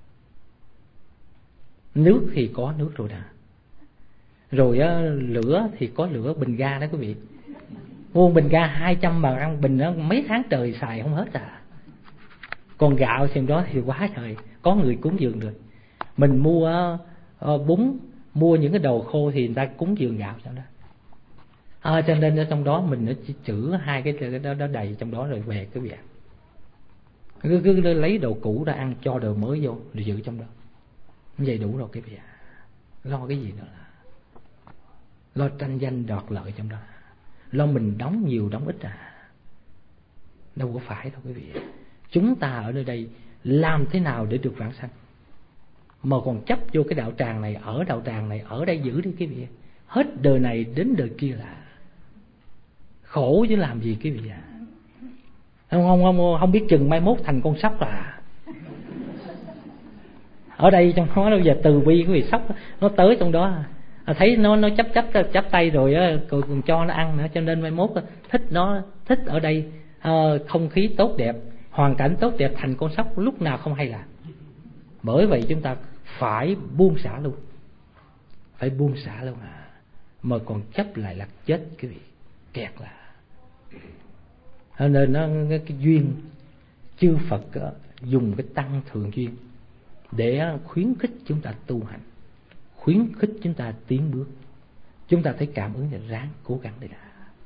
[SPEAKER 1] Nước thì có nước rồi nè. Rồi á, lửa thì có lửa, bình ga đó quý vị. Mua bình ga hai trăm mà ăn bình đó, mấy tháng trời xài không hết à. Còn gạo xem đó thì quá trời, có người cúng dường được. Mình mua uh, bún, mua những cái đồ khô thì người ta cúng dường gạo trong đó. À, cho nên ở trong đó mình nó chỉ trữ hai cái đó, đó đầy trong đó rồi về quý vị. Cứ, cứ lấy đồ cũ ra ăn, cho đồ mới vô rồi giữ trong đó. Vậy đủ rồi quý vị. Lo cái gì nữa là lo tranh danh đoạt lợi trong đó, lo mình đóng nhiều đóng ít à. Đâu có phải đâu quý vị. Chúng ta ở nơi đây làm thế nào để được vãng sanh, mà còn chấp vô cái đạo tràng này, ở đạo tràng này, ở đây giữ đi quý vị. Hết đời này đến đời kia là khổ chứ làm gì quý vị à. Không, không, không, không biết chừng mai mốt thành con sóc à. Ở đây trong đó bây giờ từ bi quý vị, sóc nó tới trong đó thấy nó nó chấp chấp chấp tay rồi á, còn cho nó ăn nữa. Cho nên mai mốt thích nó thích ở đây, không khí tốt đẹp, hoàn cảnh tốt đẹp, thành con sóc lúc nào không hay là. Bởi vậy chúng ta phải buông xả luôn, phải buông xả luôn à. Mà còn chấp lại là chết quý vị, kẹt là. Cho nên nó cái duyên chư Phật dùng cái tăng thường duyên để khuyến khích chúng ta tu hành, khuyến khích chúng ta tiến bước. Chúng ta thấy cảm ứng và ráng cố gắng để làm.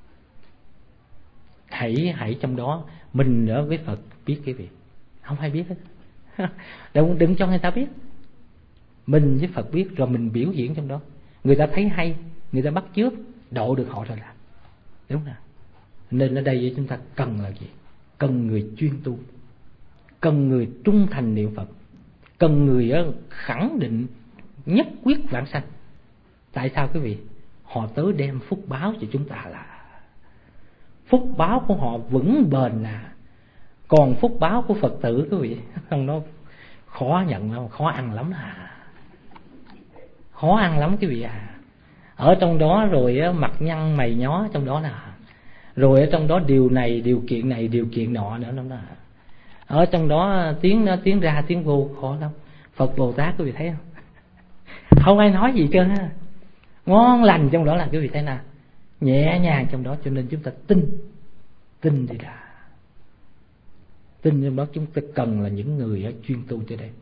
[SPEAKER 1] Hãy hãy trong đó mình ở với Phật biết cái việc không ai biết hết. đừng, đừng cho người ta biết. Mình với Phật biết rồi mình biểu diễn trong đó. Người ta thấy hay, người ta bắt chước, độ được họ rồi làm. Đúng không? Nên ở đây chúng ta cần là gì? Cần người chuyên tu, cần người trung thành niệm Phật, cần người khẳng định nhất quyết vãng sanh. Tại sao quý vị? Họ tới đem phúc báo cho chúng ta là phúc báo của họ vững bền à. Còn phúc báo của Phật tử quý vị, không, nó khó nhận, khó ăn lắm à. Khó ăn lắm quý vị à. Ở trong đó rồi mặt nhăn mày nhó trong đó nè. Rồi ở trong đó điều này, điều kiện này, điều kiện nọ nữa đó. Ở trong đó tiếng tiếng ra tiếng vô khó lắm. Phật Bồ Tát quý vị thấy không? Không ai nói gì trơn ha. Ngon lành trong đó là quý vị thấy nào, nhẹ nhàng trong đó. Cho nên chúng ta tin, tin đi đã. Tin trong đó chúng ta cần là những người chuyên tu tới đây.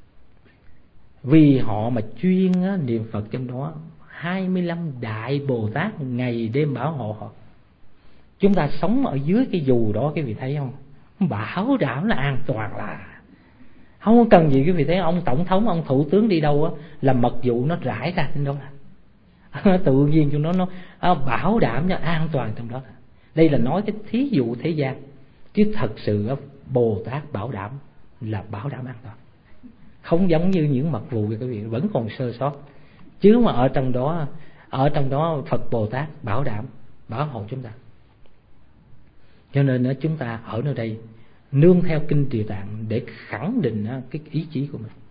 [SPEAKER 1] Vì họ mà chuyên niệm Phật trong đó, hai mươi lăm đại Bồ Tát ngày đêm bảo hộ họ. Chúng ta sống ở dưới cái dù đó quý vị thấy không? Bảo đảm là an toàn là. Không có cần gì quý vị thấy. Ông tổng thống, ông thủ tướng đi đâu á là mật vụ nó rải ra trên đó là. Tự nhiên cho nó nó bảo đảm cho an toàn trong đó. Đây là nói cái thí dụ thế gian, chứ thật sự Bồ Tát bảo đảm là bảo đảm an toàn. Không giống như những mật vụ quý vị vẫn còn sơ sót. Chứ mà ở trong đó, ở trong đó Phật Bồ Tát bảo đảm bảo hộ chúng ta. Cho nên chúng ta ở nơi đây nương theo kinh Địa Tạng để khẳng định cái ý chí của mình,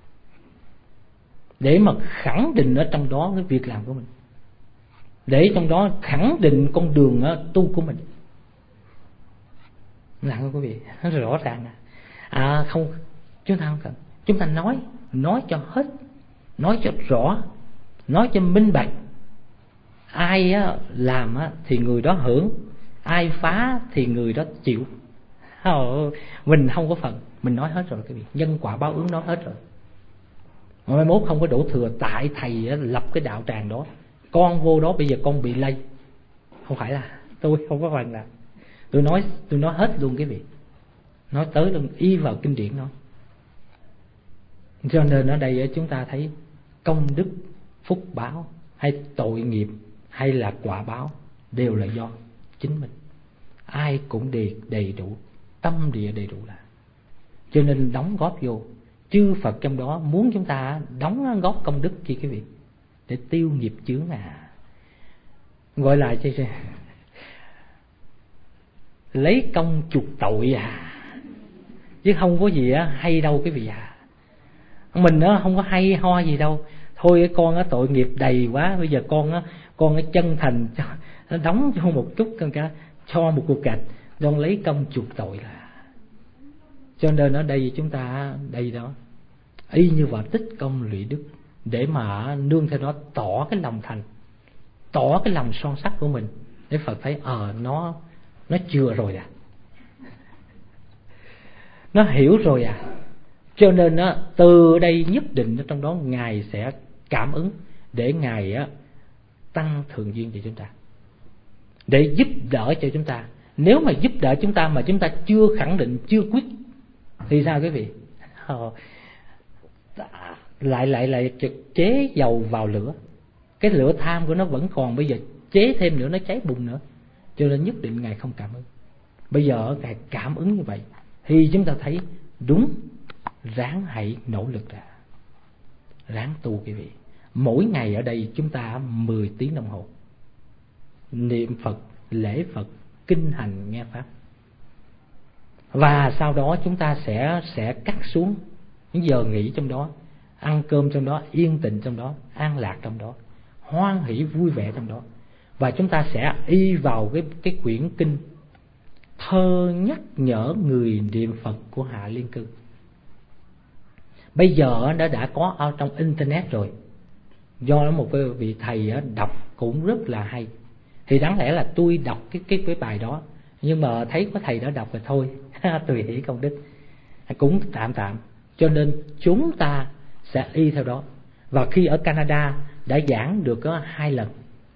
[SPEAKER 1] để mà khẳng định ở trong đó cái việc làm của mình, để trong đó khẳng định con đường tu của mình. Là quý vị rõ ràng à, không chúng ta không cần, chúng ta nói nói cho hết, nói cho rõ, nói cho minh bạch. Ai làm thì người đó hưởng, ai phá thì người đó chịu. Mình không có phần, mình nói hết rồi quý vị. Nhân quả báo ứng nói hết rồi. Mai mốt không có đổ thừa. Tại thầy lập cái đạo tràng đó, con vô đó bây giờ con bị lây. Không phải là tôi không có phần nào. Tôi nói tôi nói hết luôn quý vị. Nói tới luôn, y vào kinh điển nói. Cho nên ở đây chúng ta thấy công đức, phúc báo hay tội nghiệp hay là quả báo đều là do chính mình. Ai cũng đầy, đầy đủ, tâm địa đầy đủ là. Cho nên đóng góp vô. Chư Phật trong đó muốn chúng ta đóng góp công đức chi quý vị, để tiêu nghiệp chướng à. Gọi lại chứ lấy công chuộc tội à, chứ không có gì á hay đâu quý vị à. Mình nó không có hay ho gì đâu. Thôi con á tội nghiệp đầy quá, bây giờ con á con á chân thành cho nó đóng cho một chút con cả, cho một cục gạch, don lấy công chuộc tội là. Cho nên ở đây chúng ta đây đó y như vào tích công lũy đức, để mà nương theo đó tỏ cái lòng thành, tỏ cái lòng son sắt của mình, để Phật thấy ờ à, nó nó chưa rồi à, nó hiểu rồi à. Cho nên á, từ đây nhất định ở trong đó Ngài sẽ cảm ứng để Ngài á, tăng thượng duyên cho chúng ta, để giúp đỡ cho chúng ta. Nếu mà giúp đỡ chúng ta mà chúng ta chưa khẳng định, chưa quyết thì sao quý vị? Ờ, lại lại lại chế dầu vào lửa, cái lửa tham của nó vẫn còn, bây giờ chế thêm nữa nó cháy bùng nữa. Cho nên nhất định Ngài không cảm ứng. Bây giờ Ngài cảm ứng như vậy thì chúng ta thấy đúng, ráng hãy nỗ lực ra, ráng tu quý vị. Mỗi ngày ở đây chúng ta mười tiếng đồng hồ niệm Phật, lễ Phật, kinh hành, nghe pháp. Và sau đó chúng ta sẽ sẽ cắt xuống những giờ nghỉ trong đó, ăn cơm trong đó, yên tĩnh trong đó, an lạc trong đó, hoan hỷ vui vẻ trong đó. Và chúng ta sẽ y vào cái cái quyển kinh thơ nhắc nhở người niệm Phật của Hạ Liên Cư. Bây giờ đã đã có ở trong internet rồi, do đó một vị thầy đọc cũng rất là hay. Thì đáng lẽ là tôi đọc cái cái cái bài đó, nhưng mà thấy có thầy đã đọc rồi thôi tùy hỷ công đức, cũng tạm tạm. Cho nên chúng ta sẽ y theo đó. Và khi ở Canada đã giảng được có hai lần,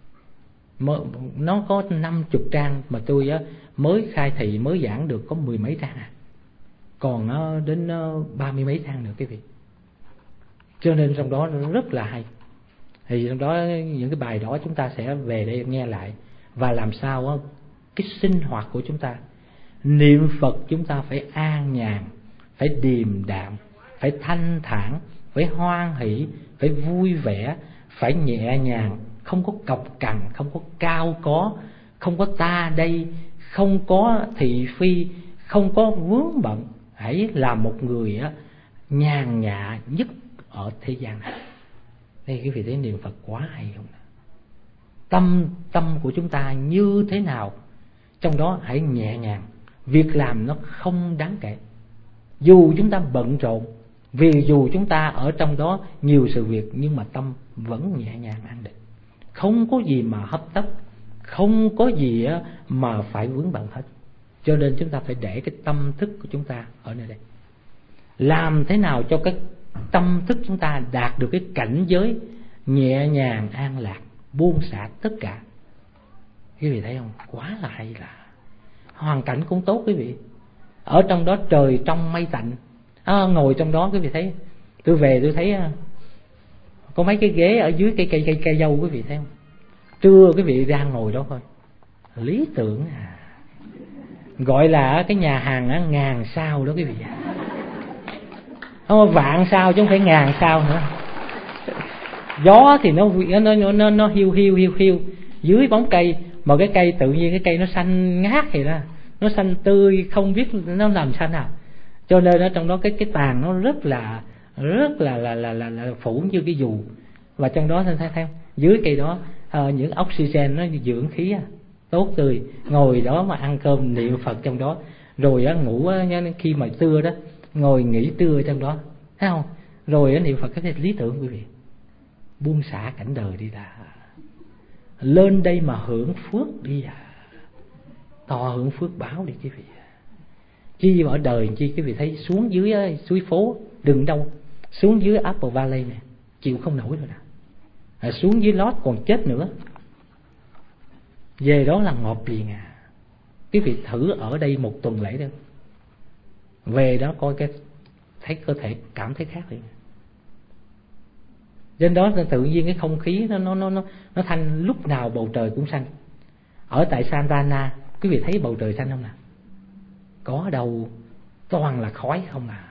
[SPEAKER 1] nó có năm chục trang mà tôi mới khai thị mới giảng được có mười mấy trang à, còn đến ba mươi mấy trang nữa quý vị. Cho nên trong đó rất là hay. Thì trong đó những cái bài đó chúng ta sẽ về đây nghe lại, và làm sao cái sinh hoạt của chúng ta niệm Phật chúng ta phải an nhàn, phải điềm đạm, phải thanh thản, phải hoan hỷ, phải vui vẻ, phải nhẹ nhàng, không có cộc cằn, không có cao có, không có ta đây, không có thị phi, không có vướng bận. Hãy là một người á nhàn nhã nhất ở thế gian này. Đây quý vị thấy niệm Phật quá hay không? Tâm tâm của chúng ta như thế nào trong đó hãy nhẹ nhàng. Việc làm nó không đáng kể, dù chúng ta bận rộn, vì dù chúng ta ở trong đó nhiều sự việc, nhưng mà tâm vẫn nhẹ nhàng an định, không có gì mà hấp tấp, không có gì mà phải vướng bận hết. Cho nên chúng ta phải để cái tâm thức của chúng ta ở nơi đây. Làm thế nào cho cái tâm thức chúng ta đạt được cái cảnh giới nhẹ nhàng an lạc, buông xả tất cả. Quý vị thấy không? Quá là hay. Là hoàn cảnh cũng tốt quý vị, ở trong đó trời trong mây tạnh, à, ngồi trong đó quý vị thấy. Tôi về tôi thấy có mấy cái ghế ở dưới cây cây cây cây dâu, quý vị thấy không? Trưa quý vị ra ngồi đó thôi, lý tưởng à. Gọi là cái nhà hàng ngàn sao đó quý vị, không, vạn sao chứ không phải ngàn sao nữa. Gió thì nó nó nó nó hiu hiu hiu hiu dưới bóng cây, mà cái cây tự nhiên cái cây nó xanh ngát vậy đó, nó xanh tươi, không biết nó làm xanh nào. Cho nên ở trong đó cái cái tàn nó rất là rất là là là là, là phủ như cái dù. Và trong đó thấy thấy dưới cây đó uh, những oxygen nó dưỡng khí à, tốt tươi. Ngồi đó mà ăn cơm niệm Phật trong đó, rồi á, ngủ á, khi mà trưa đó ngồi nghỉ trưa trong đó, thấy không? Rồi á, niệm Phật cái lý tưởng quý vị, buông xả cảnh đời đi đã, lên đây mà hưởng phước đi à, to hưởng phước báo đi quý vị. Chi mà ở đời chi quý vị thấy xuống dưới á, suối phố đừng đâu, xuống dưới Apple Valley này chịu không nổi rồi nè, à, xuống dưới Lót còn chết nữa, về đó là ngọt liền à. Quý vị thử ở đây một tuần lễ thôi, về đó coi cái thấy cơ thể cảm thấy khác liền. Trên đó tự nhiên cái không khí nó nó nó nó nó thanh, lúc nào bầu trời cũng xanh. Ở tại Santa Ana quý vị thấy bầu trời xanh không nào? Có đâu, toàn là khói không à.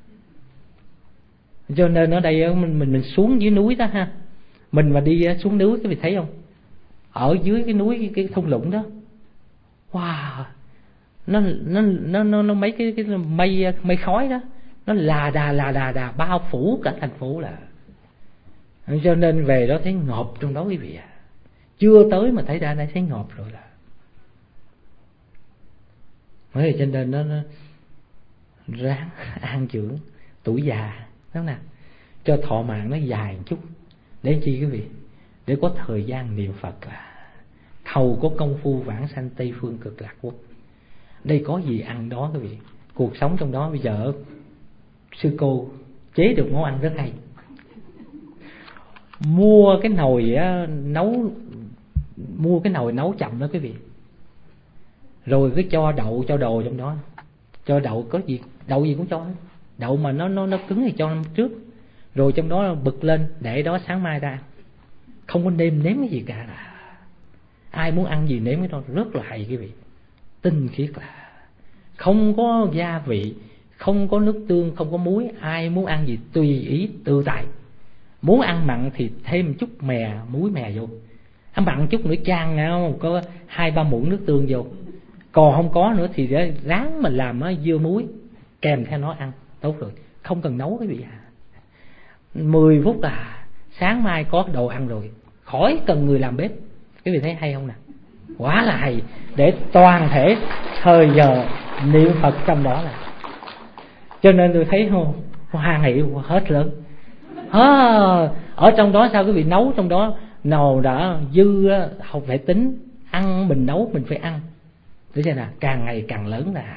[SPEAKER 1] Cho nên ở đây mình mình mình xuống dưới núi đó ha, mình mà đi xuống núi quý vị thấy không? Ở dưới cái núi cái, cái thung lũng đó, wow, nó nó nó nó, nó mấy cái cái mây mây khói đó, nó là đà là đà đà bao phủ cả thành phố là. Cho nên về đó thấy ngọt trong đó quý vị à. Chưa tới mà thấy ra đây thấy ngọt rồi là. Mới cho nên nó, nó ráng an dưỡng tuổi già, đúng nè, cho thọ mạng nó dài một chút. Để chi quý vị? Để có thời gian niệm Phật, là hầu có công phu vãng sanh Tây Phương Cực Lạc Quốc. Đây có gì ăn đó quý vị. Cuộc sống trong đó bây giờ sư cô chế được món ăn rất hay. Mua cái nồi á, nấu mua cái nồi nấu chậm đó quý vị, rồi cứ cho đậu cho đồ trong đó. Cho đậu có gì, đậu gì cũng cho. Đậu mà nó nó nó cứng thì cho năm trước, rồi trong đó bực lên để đó sáng mai ra. Không có nêm nếm cái gì cả. Ai muốn ăn gì nếm cái đó, rất là hay quý vị. Tinh khiết, là không có gia vị, không có nước tương, không có muối. Ai muốn ăn gì tùy ý tự tại. Muốn ăn mặn thì thêm chút mè, muối mè vô. Ăn mặn chút nữa chan nào có hai ba muỗng nước tương vô. Còn không có nữa thì ráng mình làm á, dưa muối kèm theo nó ăn tốt rồi. Không cần nấu cái gì à. Mười phút là sáng mai có đồ ăn rồi, khỏi cần người làm bếp. Cái vị thấy hay không nè? Quá là hay. Để toàn thể thời giờ niệm Phật trong đó là. Cho nên tôi thấy không, hoan hỷ hết lớn. À, ở trong đó sao quý vị, nấu trong đó nào đã dư không phải tính, ăn mình nấu mình phải ăn. Thế xem nè, càng ngày càng lớn là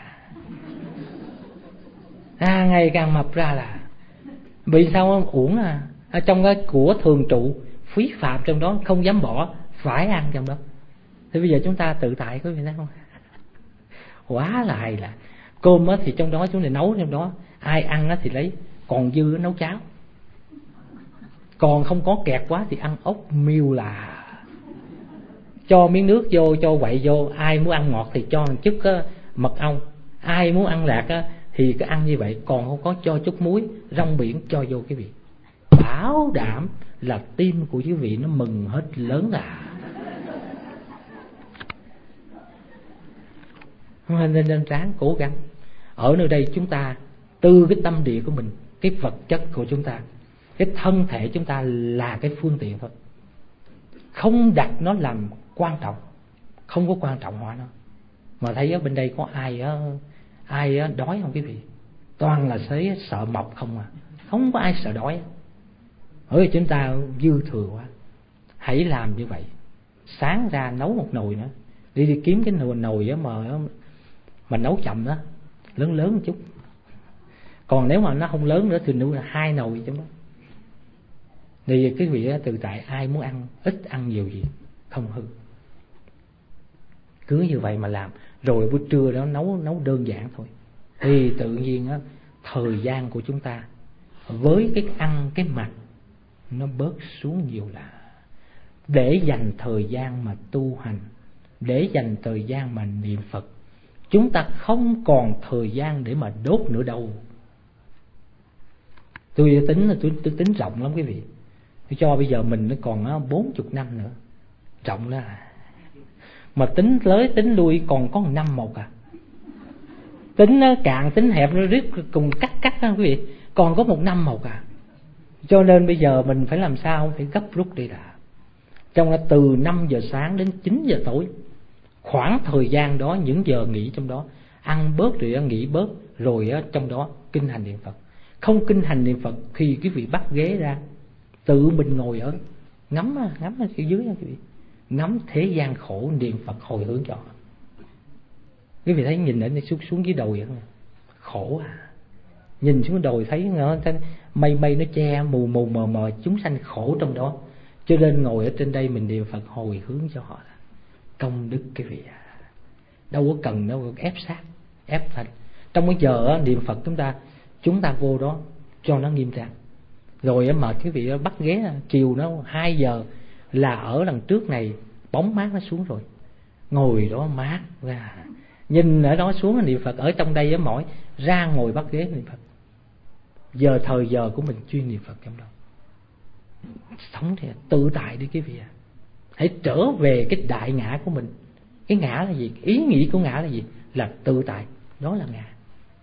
[SPEAKER 1] à, ngày càng mập ra là. Vì sao uổng à? Ở trong cái của thường trụ phí phạm trong đó, không dám bỏ, phải ăn trong đó. Thế bây giờ chúng ta tự tại có phải không? Quá là hay. Là cơm thì trong đó chúng ta nấu trong đó, ai ăn thì lấy, còn dư nấu cháo. Còn không có kẹt quá thì ăn ốc miêu là. Cho miếng nước vô, cho quậy vô. Ai muốn ăn ngọt thì cho một chút mật ong, ai muốn ăn lạc thì cứ ăn như vậy. Còn không có cho chút muối, rong biển cho vô quý vị. Bảo đảm là tim của quý vị nó mừng hết lớn là. Nên nên ráng cố gắng. Ở nơi đây chúng ta từ cái tâm địa của mình, cái vật chất của chúng ta, cái thân thể chúng ta là cái phương tiện thôi. Không đặt nó làm quan trọng, không có quan trọng hóa nó. Mà thấy ở bên đây có ai ai đói không quý vị? Toàn là sấy sợ mọc không à. Không có ai sợ đói. Ở chúng ta dư thừa quá. Hãy làm như vậy. Sáng ra nấu một nồi nữa, đi đi kiếm cái nồi nồi mà mà nấu chậm đó, lớn lớn một chút. Còn nếu mà nó không lớn nữa thì nấu là hai nồi trong đó. Thì cái vị tự tại, ai muốn ăn ít ăn nhiều gì không hư. Cứ như vậy mà làm. Rồi buổi trưa đó nấu nấu đơn giản thôi. Thì tự nhiên á, thời gian của chúng ta với cái ăn cái mặc nó bớt xuống nhiều là. Để dành thời gian mà tu hành, để dành thời gian mà niệm Phật, chúng ta không còn thời gian để mà đốt nữa đâu. Tôi tính tôi, tôi tính rộng lắm quý vị. Tôi cho bây giờ mình nó còn bốn mươi năm nữa. Rộng đó à. Mà tính tới tính lui còn có một năm một à. Tính cạn tính hẹp nó riết cùng cắt cắt đó quý vị. Còn có một năm một à. Cho nên bây giờ mình phải làm sao phải gấp rút đi đã. Trong đó từ năm giờ sáng đến chín giờ tối, khoảng thời gian đó, những giờ nghỉ trong đó, ăn bớt rồi nghỉ bớt, rồi trong đó kinh hành niệm Phật. Không kinh hành niệm Phật thì quý vị bắt ghế ra, tự mình ngồi ở ngắm ngắm ở phía dưới, quý vị ngắm thế gian khổ, niệm Phật hồi hướng cho. Quý vị thấy nhìn ở xuống xuống dưới đồi không? Khổ à. Nhìn xuống đồi thấy nó mây mây nó che mù mù mờ mờ, chúng sanh khổ trong đó. Cho nên ngồi ở trên đây mình niệm Phật hồi hướng cho họ. Công đức quý vị à. Đâu có cần đâu ép sát, ép thành. Trong cái giờ niệm Phật chúng ta chúng ta vô đó cho nó nghiêm trang. Rồi mà quý vị bắt ghế chiều nó hai giờ là ở đằng trước này bóng mát nó xuống rồi, ngồi đó mát ra, nhìn ở đó xuống niệm Phật. Ở trong đây mỏi ra ngồi bắt ghế niệm Phật. Giờ thời giờ của mình chuyên niệm Phật trong đó. Sống thì tự tại đi quý vị à. Hãy trở về cái đại ngã của mình. Cái ngã là gì? Ý nghĩ của ngã là gì? Là tự tại. Đó là ngã.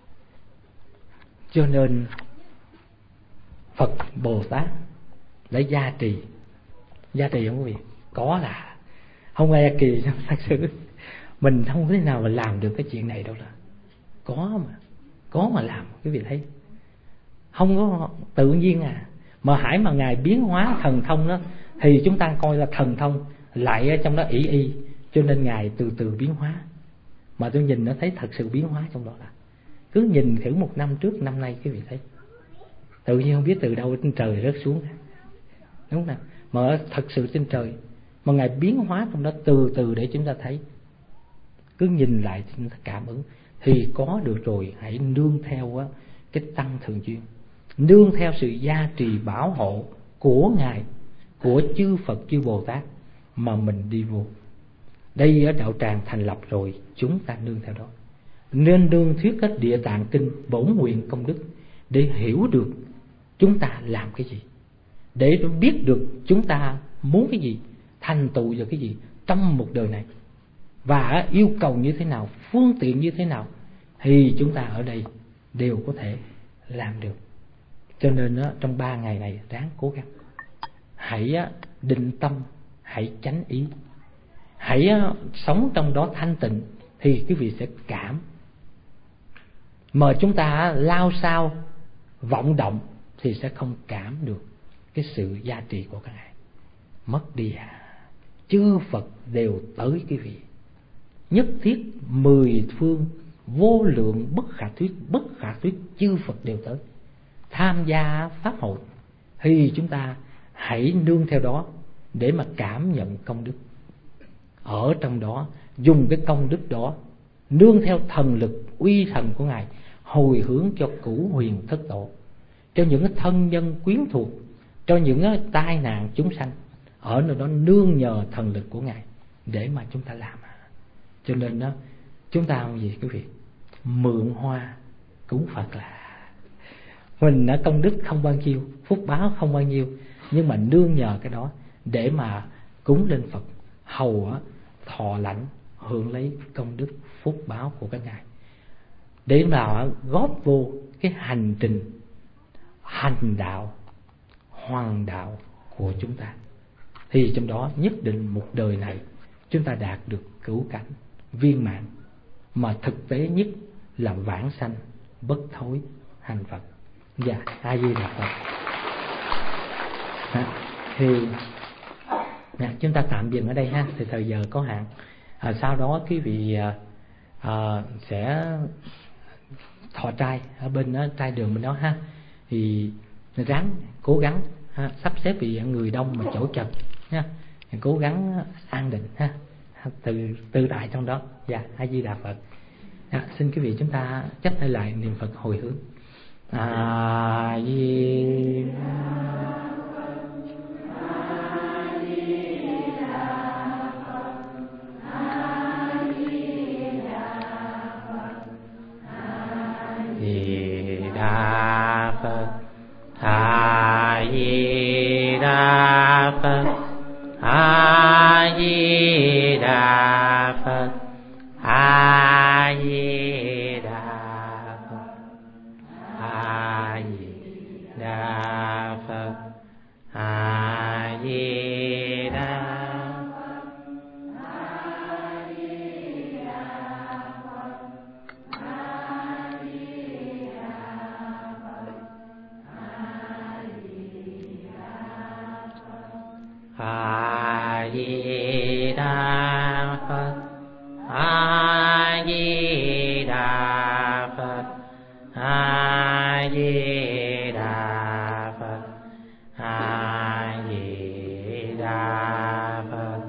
[SPEAKER 1] Cho nên Phật Bồ Tát để gia trì. Gia trì không quý vị? Có là không ai gia trì thật sự. Mình không thể nào mà làm được cái chuyện này đâu là. Có mà. có mà làm, quý vị thấy không có tự nhiên à. Mà hãy mà Ngài biến hóa thần thông đó thì chúng ta coi là thần thông, lại ở trong đó ỷ y, cho nên Ngài từ từ biến hóa. Mà tôi nhìn nó thấy thật sự biến hóa trong đó. Là cứ nhìn thử một năm trước năm nay, quý vị thấy tự nhiên không biết từ đâu trên trời rớt xuống, đúng không? Mà thật sự trên trời, mà Ngài biến hóa trong đó từ từ để chúng ta thấy. Cứ nhìn lại chúng ta cảm ứng thì có được rồi. Hãy nương theo á, cái tăng thường duyên, nương theo sự gia trì bảo hộ của Ngài, của chư Phật chư Bồ Tát mà mình đi vô. Đây ở đạo tràng thành lập rồi, chúng ta nương theo đó. Nên nương thuyết cách Địa Tạng Kinh bổn nguyện công đức, để hiểu được chúng ta làm cái gì, để biết được chúng ta muốn cái gì, thành tựu vào cái gì trong một đời này, và yêu cầu như thế nào, phương tiện như thế nào, thì chúng ta ở đây đều có thể làm được. Cho nên đó, trong ba ngày này ráng cố gắng, hãy định tâm, hãy chánh ý, hãy sống trong đó thanh tịnh, thì quý vị sẽ cảm. Mà chúng ta lao sao vọng động thì sẽ không cảm được cái sự gia trì của các ngài. Mất đi à. Chư Phật đều tới quý vị, nhất thiết mười phương vô lượng bất khả thuyết, bất khả thuyết chư Phật đều tới tham gia pháp hội. Thì chúng ta hãy nương theo đó để mà cảm nhận công đức. Ở trong đó dùng cái công đức đó, nương theo thần lực uy thần của Ngài, hồi hướng cho cửu huyền thất tổ, cho những thân nhân quyến thuộc, cho những tai nạn chúng sanh. Ở nơi đó nương nhờ thần lực của Ngài để mà chúng ta làm. Cho nên đó, chúng ta làm gì quý vị? Mượn hoa cúng Phật là mình đã công đức không bao nhiêu, phúc báo không bao nhiêu, nhưng mà nương nhờ cái đó để mà cúng lên Phật, hầu thọ lãnh hưởng lấy công đức phúc báo của các ngài, để nào góp vô cái hành trình hành đạo hoàng đạo của chúng ta. Thì trong đó nhất định một đời này chúng ta đạt được cửu cảnh viên mãn, mà thực tế nhất là vãng sanh bất thối hành Phật. Dạ, A Di Đà Phật. À, thì à, chúng ta tạm dừng ở đây ha, thì thời giờ có hạn. À, sau đó quý vị à, à, sẽ thọ trai ở bên đó, trai đường bên đó ha. Thì ráng cố gắng ha, sắp xếp vì người đông mà chỗ chật ha, cố gắng an định ha, từ từ tại trong đó. Dạ, A Di Đà Phật. À, xin quý vị chúng ta chắp tay lại niệm Phật hồi hướng. A Di Đà Phật, A Di Đà Phật, A Di Đà Phật, A Di Đà Phật, A Di Đà Phật, A Di Đà A Di Đà Phật, A Di Đà Phật, A Di Đà Phật, A Di Đà Phật,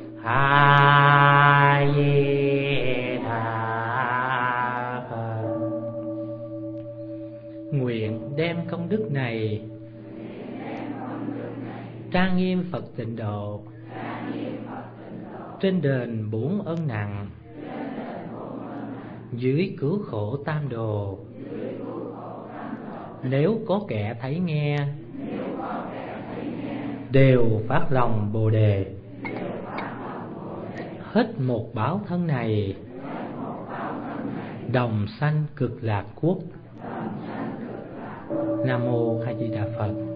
[SPEAKER 1] A Di Đà Phật. Nguyện đem công đức này trang nghiêm Phật tịnh độ, trên đền bốn ân nặng, dưới cứu khổ tam đồ. Nếu có kẻ thấy nghe, đều phát lòng Bồ Đề. Hết một báo thân này, đồng sanh cực lạc quốc. Nam mô A Di Đà Phật.